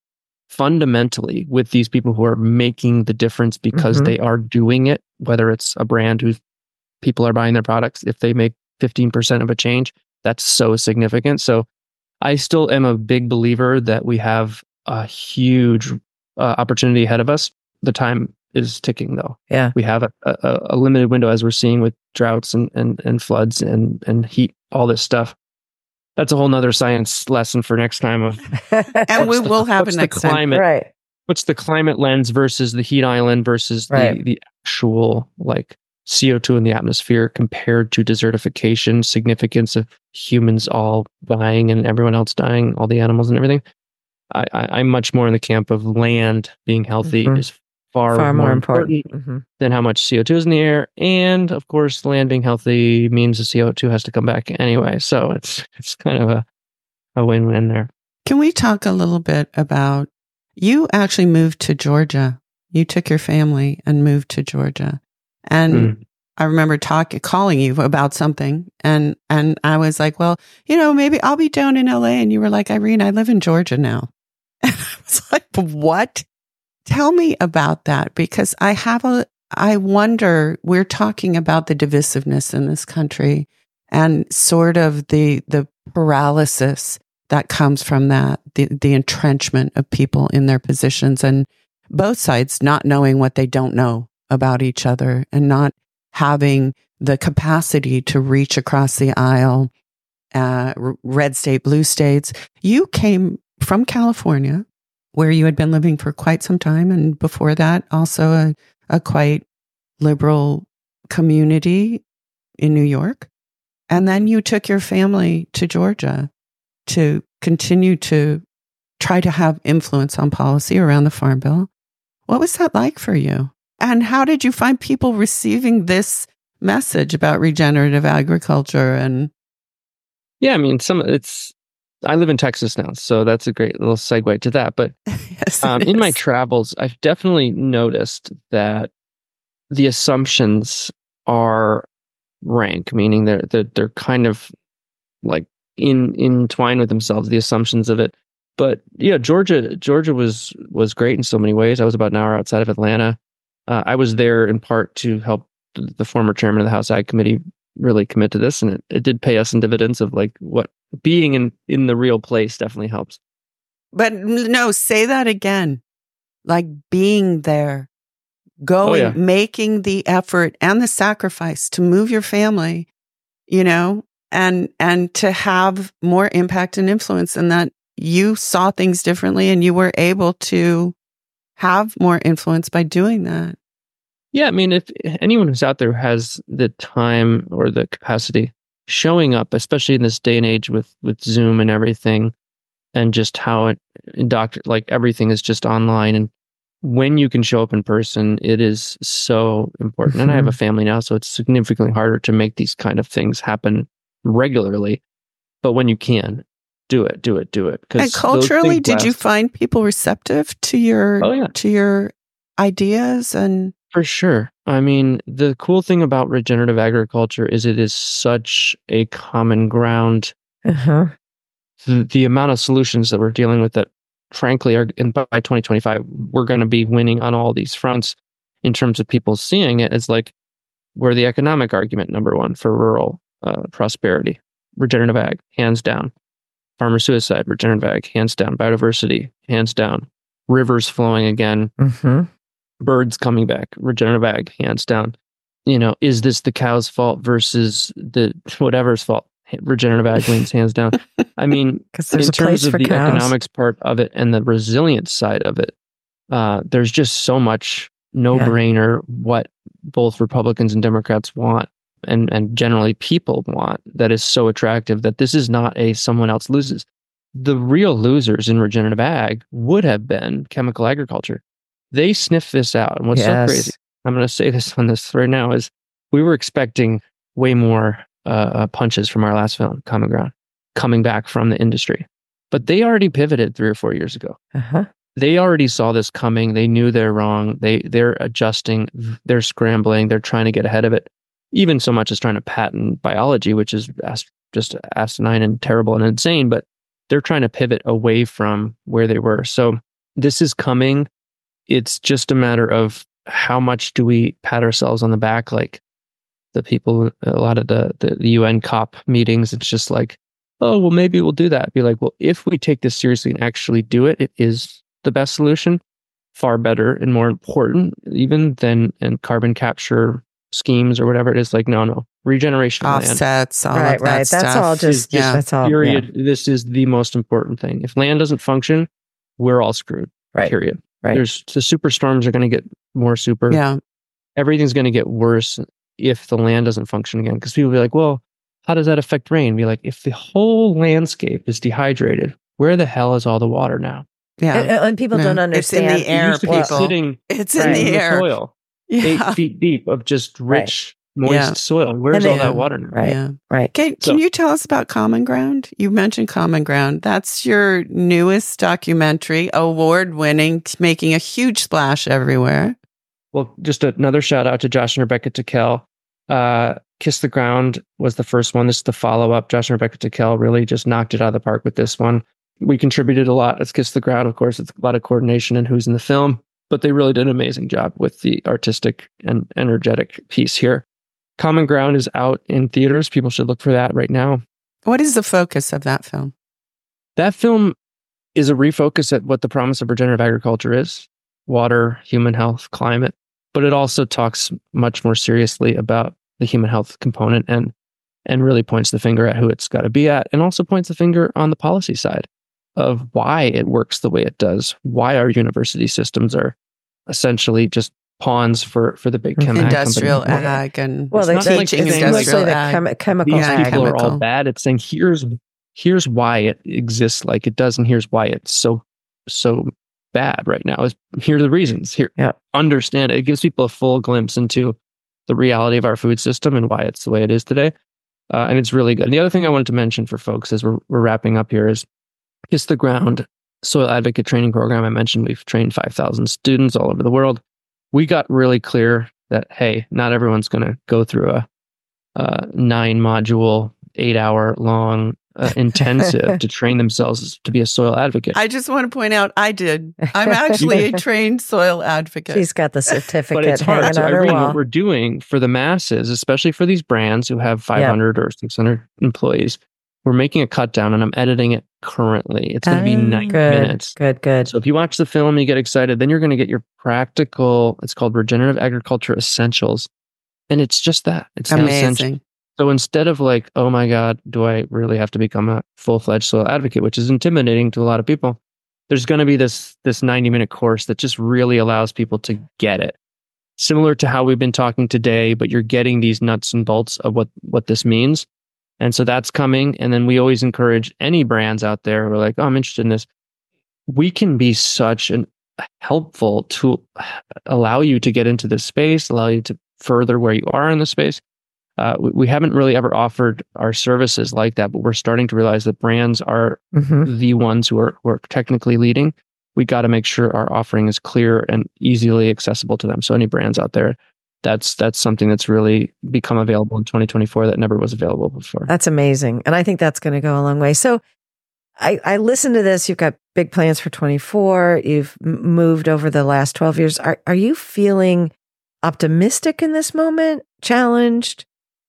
fundamentally with these people who are making the difference because
Mhm.
they are doing it, whether it's a brand whose people are buying their products, if they make fifteen percent of a change, that's so significant. So I still am a big believer that we have a huge uh, opportunity ahead of us. The time is ticking, though.
Yeah.
We have a, a, a limited window, as we're seeing with droughts and, and, and floods and, and heat, all this stuff. That's a whole nother science lesson for next time. Of
And we
what's the-
will have
what's
it
the
next time.
climate,
Right.
What's the climate lens versus the heat island versus
Right.
the, the actual like C O two in the atmosphere compared to desertification, significance of humans all dying and everyone else dying, all the animals and everything. I, I, I'm much more in the camp of land being healthy
Mhm.
is far,
Far more
more
important.
important
Mhm.
than how much C O two is in the air. And of course, land being healthy means the C O two has to come back anyway. So it's it's kind of a, a win-win there.
Can we talk a little bit about, you actually moved to Georgia. You took your family and moved to Georgia. And
Mm.
I remember talking, calling you about something. And, and I was like, well, you know, maybe I'll be down in L A. And you were like, Irene, I live in Georgia now. And I was like, what? Tell me about that, because I have a, I wonder, we're talking about the divisiveness in this country and sort of the, the paralysis that comes from that, the, the entrenchment of people in their positions, and both sides not knowing what they don't know about each other and not having the capacity to reach across the aisle, uh, red state, blue states. You came from California, where you had been living for quite some time, and before that, also a, a quite liberal community in New York. And then you took your family to Georgia to continue to try to have influence on policy around the Farm Bill. What was that like for you? And how did you find people receiving this message about regenerative agriculture? And
Yeah, I mean, some it's. I live in Texas now, so that's a great little segue to that. But
yes,
um,
it
in my
is.
travels, I've definitely noticed that the assumptions are rank, meaning they're they're, they're kind of like in entwined with themselves, the assumptions of it. But yeah, Georgia Georgia was was great in so many ways. I was about an hour outside of Atlanta. Uh, I was there in part to help the, the former chairman of the House Ag Committee really commit to this, and it, it did pay us in dividends of like what being in in the real place definitely helps.
But no, say that again. Like being there, going,
Oh, yeah.
making the effort and the sacrifice to move your family, you know, and and to have more impact and influence, and that you saw things differently and you were able to have more influence by doing that.
Yeah, I mean, if anyone who's out there has the time or the capacity, showing up, especially in this day and age with with Zoom and everything, and just how it doctor like everything is just online, and when you can show up in person, it is so important. And I have a family now, so it's significantly harder to make these kind of things happen regularly. But when you can, do it, do it, do it.
And culturally, did you
last,
find people receptive to your
Oh, yeah.
to your ideas? And
For sure. I mean, the cool thing about regenerative agriculture is it is such a common ground.
Uh-huh.
The, the amount of solutions that we're dealing with that, frankly, are in, by twenty twenty-five, we're going to be winning on all these fronts in terms of people seeing it as like, we're the economic argument number one for rural uh, prosperity. Regenerative ag, hands down. Farmer suicide, regenerative ag, hands down. Biodiversity, hands down. Rivers flowing again.
Mm-hmm.
Birds coming back, regenerative ag, hands down. You know, is this the cow's fault versus the whatever's fault? Regenerative ag wins, hands down. I mean,
Because there's
in
a place
terms of
for
the
cows.
economics part of it and the resilience side of it, uh, there's just so much no-brainer what both Republicans and Democrats want, and and generally people want, that is so attractive that this is not a someone else loses. The real losers in regenerative ag would have been chemical agriculture. They sniffed this out. And what's
Yes.
so crazy, I'm going to say this on this right now, is we were expecting way more uh, punches from our last film, Common Ground, coming back from the industry. But they already pivoted three or four years ago.
Uh-huh.
They already saw this coming. They knew they're wrong. They, they're adjusting. They're scrambling. They're trying to get ahead of it. Even so much as trying to patent biology, which is ast- just asinine and terrible and insane. But they're trying to pivot away from where they were. So this is coming. It's just a matter of how much do we pat ourselves on the back, like the people, a lot of the, the, the U N COP meetings. It's just like, oh, well, maybe we'll do that. Be like, well, if we take this seriously and actually do it, it is the best solution, far better and more important even than and carbon capture schemes or whatever it is. Like, no, no, regeneration of land.
Offsets, all
right,
of that
right.
stuff.
That's all
is
just,
just
yeah, that's all.
period.
Yeah.
This is the most important thing. If land doesn't function, we're all screwed.
Right.
Period.
Right.
There's the superstorms are going to get more super.
Yeah.
Everything's going to get worse if the land doesn't function again. Because people will be like, well, how does that affect rain? Be like, if the whole landscape is dehydrated, where the hell is all the water now?
Yeah.
And, and people
Yeah.
don't understand.
It's in the air,
It used to be
people.
sitting
It's in
Right.
the
in the
air.
soil,
Yeah.
eight feet deep of just rich, moist
Yeah.
soil. Where's
And
all
they-
that water now?
Right.
Yeah.
Right.
Can, can
So-
you tell us about Common Ground? You mentioned Common Ground. That's your newest documentary, award winning, making a huge splash everywhere.
Well, just another shout out to Josh and Rebecca Tickell. Uh, Kiss the Ground was the first one. This is the follow up. Josh and Rebecca Tickell really just knocked it out of the park with this one. We contributed a lot. It's Kiss the Ground. Of course, it's a lot of coordination and who's in the film, but they really did an amazing job with the artistic and energetic piece here. Common Ground is out in theaters. People should look for that right now.
What is the focus of that film?
That film is a refocus at what the promise of regenerative agriculture is: water, human health, climate. But it also talks much more seriously about the human health component and and really points the finger at who it's got to be at, and also points the finger on the policy side of why it works the way it does, why our university systems are essentially just pawns for, for the big chem ag
Industrial
companies.
ag and
Well,
It's
they,
not
they,
like
it's
saying,
mostly
industrial
the
ag.
chem- chemical
These
Yeah,
ag.
people are all
chemical.
bad. It's saying here's here's why it exists like it does, and here's why it's so so bad right now. Is here are the reasons. Here,
Yeah.
understand it. It gives people a full glimpse into the reality of our food system and why it's the way it is today. Uh, and it's really good. And the other thing I wanted to mention for folks as we're we're wrapping up here is Kiss the Ground Soil Advocate Training Program. I mentioned we've trained five thousand students all over the world. We got really clear that, hey, not everyone's going to go through a, uh nine module, eight hour long uh, intensive to train themselves to be a soil advocate.
I just want to point out I did. I'm actually a trained soil advocate.
She's got the certificate
But it's hard.
hanging
So
on her
Irene,
wall.
what we're doing for the masses, especially for these brands who have five hundred or six hundred employees, we're making a cut down and I'm editing it currently. It's going to be
Oh,
ninety
Good,
minutes.
good, good.
So if you watch the film, you get excited, then you're going to get your practical, it's called Regenerative Agriculture Essentials. And it's just that. It's the essential.
Amazing.
So instead of like, oh my God, do I really have to become a full-fledged soil advocate, which is intimidating to a lot of people, there's going to be this this ninety minute course that just really allows people to get it. Similar to how we've been talking today, but you're getting these nuts and bolts of what, what this means. And so that's coming. And then we always encourage any brands out there who are like, oh, I'm interested in this. We can be such an helpful to allow you to get into this space, allow you to further where you are in the space. Uh, we, we haven't really ever offered our services like that, but we're starting to realize that brands are
Mhm.
the ones who are, who are technically leading. We got to make sure our offering is clear and easily accessible to them. So any brands out there, that's that's something that's really become available in twenty twenty-four that never was available before.
That's amazing. And I think that's going to go a long way. So I, I listened to this. You've got big plans for twenty-four. You've m- moved over the last twelve years. Are, are you feeling optimistic in this moment, challenged,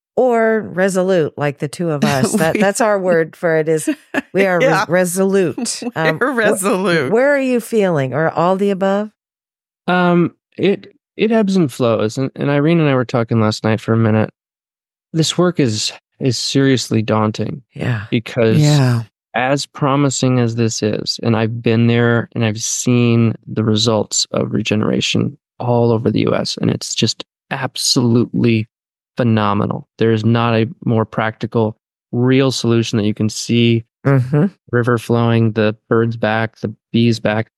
or resolute like the two of us? That,
We-
that's our word for it is we are
Yeah.
re- resolute. Um,
We're resolute.
wh- where are you feeling? Or all the above?
Um, it it ebbs and flows, and, and Irene and I were talking last night for a minute. This work is is seriously daunting
Yeah.
because
Yeah.
as promising as this is, and I've been there and I've seen the results of regeneration all over the U S, and it's just absolutely phenomenal. There's not a more practical, real solution that you can see.
Mm-hmm.
River flowing, the birds back, the bees back.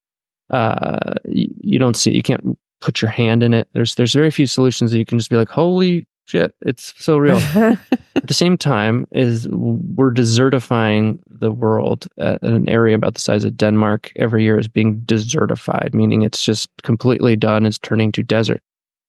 Uh, you, you don't see it. You can't put your hand in it. There's there's very few solutions that you can just be like, holy shit, it's so real. At the same time, is we're desertifying the world at an area about the size of Denmark every year is being desertified, meaning it's just completely done. It's turning to desert.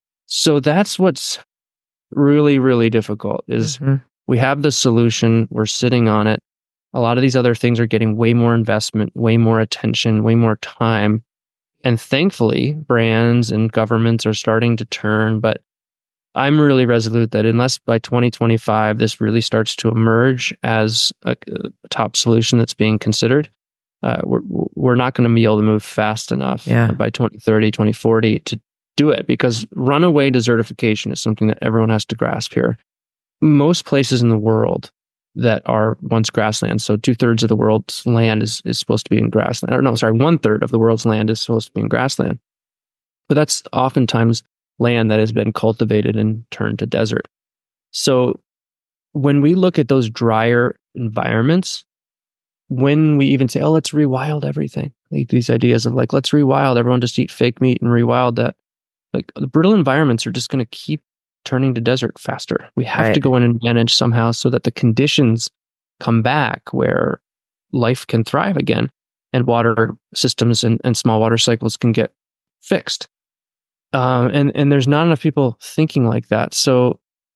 So that's what's really, really difficult is
Mhm.
we have the solution. We're sitting on it. A lot of these other things are getting way more investment, way more attention, way more time. And thankfully, brands and governments are starting to turn. But I'm really resolute that unless by twenty twenty-five, this really starts to emerge as a, a top solution that's being considered, uh, we're, we're not going to be able to move fast enough
Yeah.
by twenty thirty, twenty forty to do it, because runaway desertification is something that everyone has to grasp here. Most places in the world that are once grasslands, so two thirds of the world's land is, is supposed to be in grassland. Or no, sorry, one third of the world's land is supposed to be in grassland. But that's oftentimes land that has been cultivated and turned to desert. So when we look at those drier environments, when we even say, oh, let's rewild everything, like these ideas of like, let's rewild, everyone just eat fake meat and rewild that. Like the brittle environments are just going to keep turning to desert faster. We have
Right.
to go in and manage somehow so that the conditions come back where life can thrive again and water systems and, and small water cycles can get fixed. Um, and, and there's not enough people thinking like that. So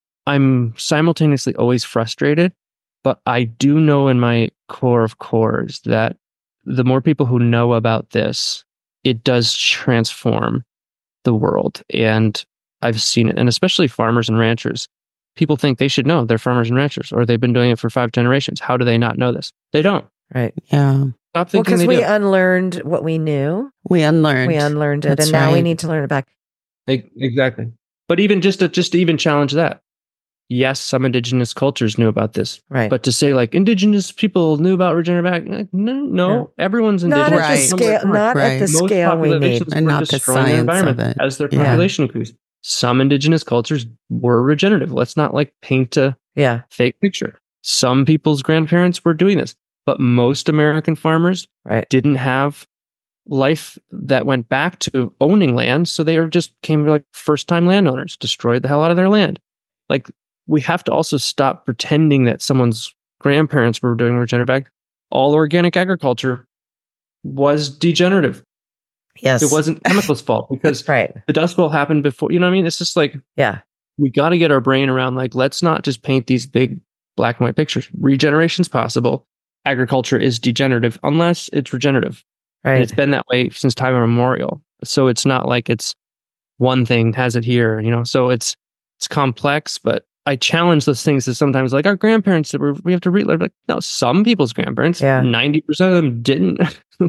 I'm simultaneously always frustrated, but I do know in my core of cores that the more people who know about this, it does transform the world. And I've seen it. And especially farmers and ranchers. People think they should know they're farmers and ranchers, or they've been doing it for five generations. How do they not know this? They don't.
Right.
Yeah.
Stop
Well,
thinking
because
they
we
do.
unlearned what we knew.
We unlearned.
We unlearned it,
That's
and now we
right.
need to learn it back.
E- Exactly. But even just to, just to even challenge that, yes, some indigenous cultures knew about this.
Right.
But to say like indigenous people knew about regenerative ag, like, no, no,
No.
everyone's
Not
indigenous.
at
Right.
the scale. Not
Right.
at the
Most
scale we need.
populations
And
were
not the
destroying their
science of
environment
it.
as their
Yeah.
population increased. Some indigenous cultures were regenerative. Let's not like paint a
Yeah.
fake picture. Some people's grandparents were doing this, but most American farmers
Right.
didn't have life that went back to owning land. So they are just came like first time landowners, destroyed the hell out of their land. Like we have to also stop pretending that someone's grandparents were doing regenerative ag. All organic agriculture was degenerative.
Yes.
It wasn't chemicals' fault because
Right.
the Dust Bowl happened before. You know what I mean? It's just like
Yeah.
we got to get our brain around like, let's not just paint these big black and white pictures. Regeneration's possible. Agriculture is degenerative unless it's regenerative. And
Right.
it's been that way since time immemorial. So it's not like it's one thing has it here, you know? So it's, it's complex, but I challenge those things that sometimes like our grandparents that were, we have to read, like, no, some people's grandparents,
Yeah.
ninety percent of them didn't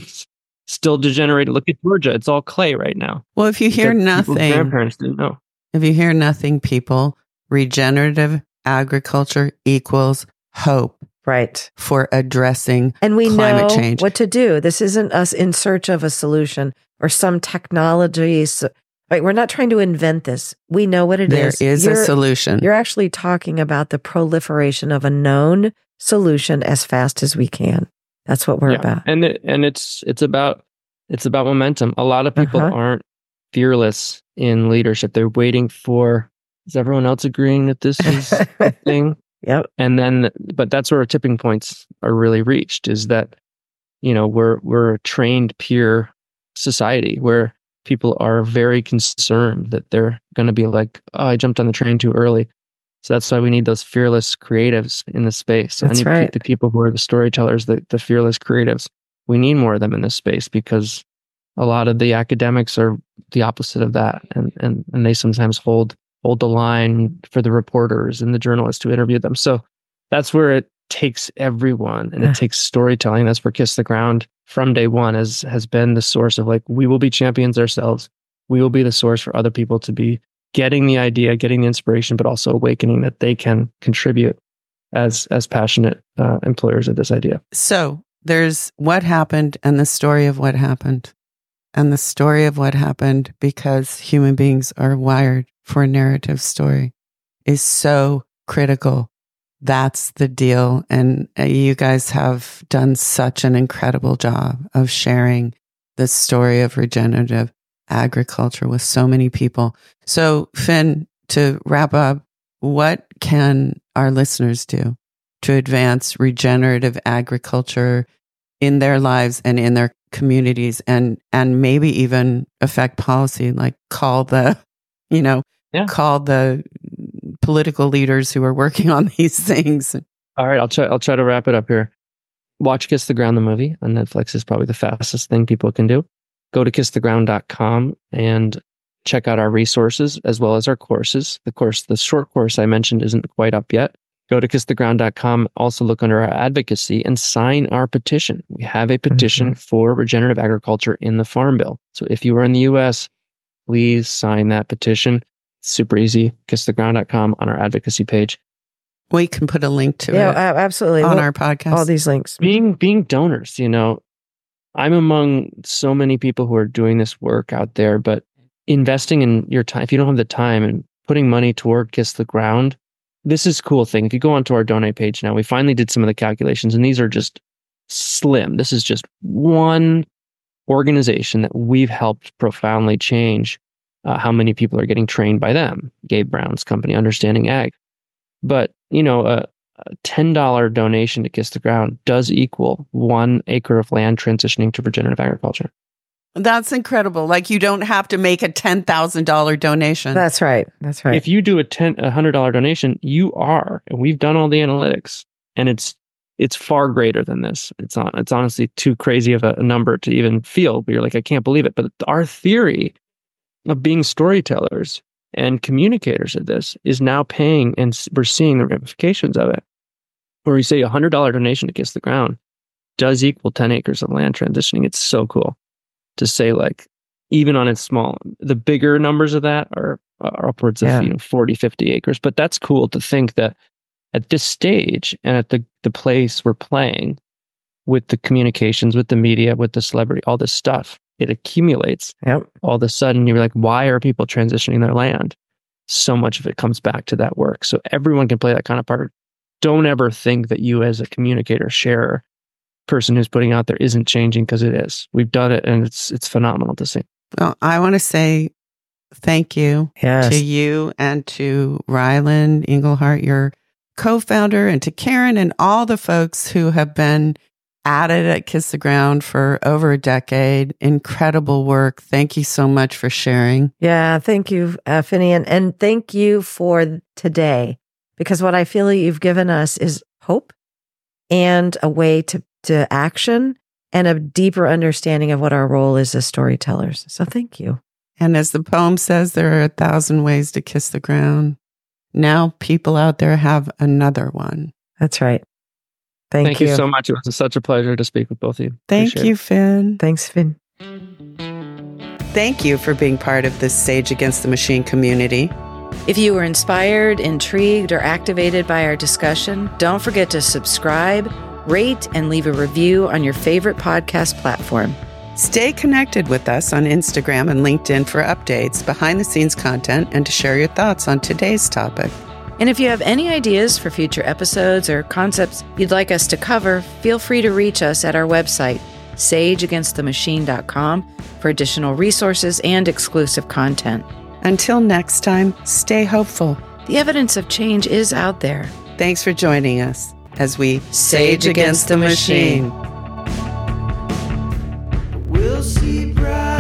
still degenerated. Look at Georgia. It's all clay right now.
Well, if you hear
Because people's
nothing,
grandparents didn't know.
if you hear nothing, people, regenerative agriculture equals hope
Right.
for addressing
And we
climate
know
change.
what to do. This isn't us in search of a solution or some technologies. Right. We're not trying to invent this. We know what it
There
is.
is a
You're-
solution.
You're actually talking about the proliferation of a known solution as fast as we can. That's what we're
Yeah.
about.
And it, and it's it's about it's about momentum. A lot of people
Uh-huh.
aren't fearless in leadership. They're waiting for, is everyone else agreeing that this is the thing?
Yep.
And then, but that's where tipping points are really reached. Is that, you know, we're we're a trained peer society where people are very concerned that they're going to be like, oh, I jumped on the train too early. So that's why we need those fearless creatives in the space.
That's
I need
right.
the people who are the storytellers, the, the fearless creatives. We need more of them in this space because a lot of the academics are the opposite of that. And, and, and they sometimes hold, hold the line for the reporters and the journalists who interview them. So that's where it takes everyone and
Yeah.
it takes storytelling. That's where Kiss the Ground from day one has, has been the source of like, we will be champions ourselves. We will be the source for other people to be getting the idea, getting the inspiration, but also awakening that they can contribute as as passionate uh, employers of this idea.
So there's what happened and the story of what happened. And the story of what happened, because human beings are wired for a narrative story, is so critical. That's the deal. And uh, you guys have done such an incredible job of sharing the story of regenerative agriculture with so many people. So, Finn, to wrap up, what can our listeners do to advance regenerative agriculture in their lives and in their communities, and and maybe even affect policy, like call the, you know,
Yeah.
call the political leaders who are working on these things?
All right, I'll try. I'll try to wrap it up here. Watch Kiss the Ground, the movie on Netflix is probably the fastest thing people can do. go to kiss the ground dot com and check out our resources as well as our courses. The course, the short course I mentioned isn't quite up yet. Go to kiss the ground dot com. Also look under our advocacy and sign our petition. We have a petition mm-hmm. for regenerative agriculture in the Farm Bill. So if you are in the U S, please sign that petition. It's super easy. kiss the ground dot com on our advocacy page.
We can put a link to
yeah,
it
absolutely.
on
well,
our podcast.
All these links.
Being being donors, you know, I'm among so many people who are doing this work out there, but investing in your time, if you don't have the time and putting money toward Kiss the Ground, this is a cool thing. If you go onto our donate page now, we finally did some of the calculations, and these are just slim. This is just one organization that we've helped profoundly change uh, how many people are getting trained by them. Gabe Brown's company, Understanding Ag. But, you know, a, a ten dollars donation to Kiss the Ground does equal one acre of land transitioning to regenerative agriculture.
That's incredible. Like, you don't have to make a ten thousand dollars donation.
That's right. That's right.
If you do a ten, a one hundred dollars donation, you are, and we've done all the analytics, and it's it's far greater than this. It's on, it's honestly too crazy of a, a number to even feel, but you're like, I can't believe it. But our theory of being storytellers and communicators of this is now paying, and we're seeing the ramifications of it. Where we say a one hundred dollars donation to Kiss the Ground does equal ten acres of land transitioning. It's so cool to say, like, even on its small, the bigger numbers of that are, are upwards of yeah. you know, forty, fifty acres. But that's cool to think that at this stage and at the, the place we're playing with the communications, with the media, with the celebrity, all this stuff, it accumulates.
Yep.
All of a sudden, you're like, why are people transitioning their land? So much of it comes back to that work. So everyone can play that kind of part. Don't ever think that you as a communicator, sharer, person who's putting out there isn't changing, because it is. We've done it, and it's it's phenomenal to see.
Well, I want to say thank you
yes.
to you and to Ryland Engelhart, your co-founder, and to Karen and all the folks who have been at it at Kiss the Ground for over a decade. Incredible work. Thank you so much for sharing.
Yeah, thank you, uh, Finian. And thank you for today, because what I feel you've given us is hope and a way to, to action and a deeper understanding of what our role is as storytellers. So thank you.
And as the poem says, there are a thousand ways to kiss the ground. Now people out there have another one.
That's right. Thank,
Thank
you.
you so much. It was such a pleasure to speak with both of you.
Thank
Appreciate
you,
it.
Finn.
Thanks, Finn.
Thank you for being part of this Sage Against the Machine community.
If you were inspired, intrigued, or activated by our discussion, don't forget to subscribe, rate, and leave a review on your favorite podcast platform.
Stay connected with us on Instagram and LinkedIn for updates, behind-the-scenes content, and to share your thoughts on today's topic.
And if you have any ideas for future episodes or concepts you'd like us to cover, feel free to reach us at our website, sage against the machine dot com, for additional resources and exclusive content.
Until next time, stay hopeful.
The evidence of change is out there.
Thanks for joining us as we
Sage against the machine.
We'll see bright.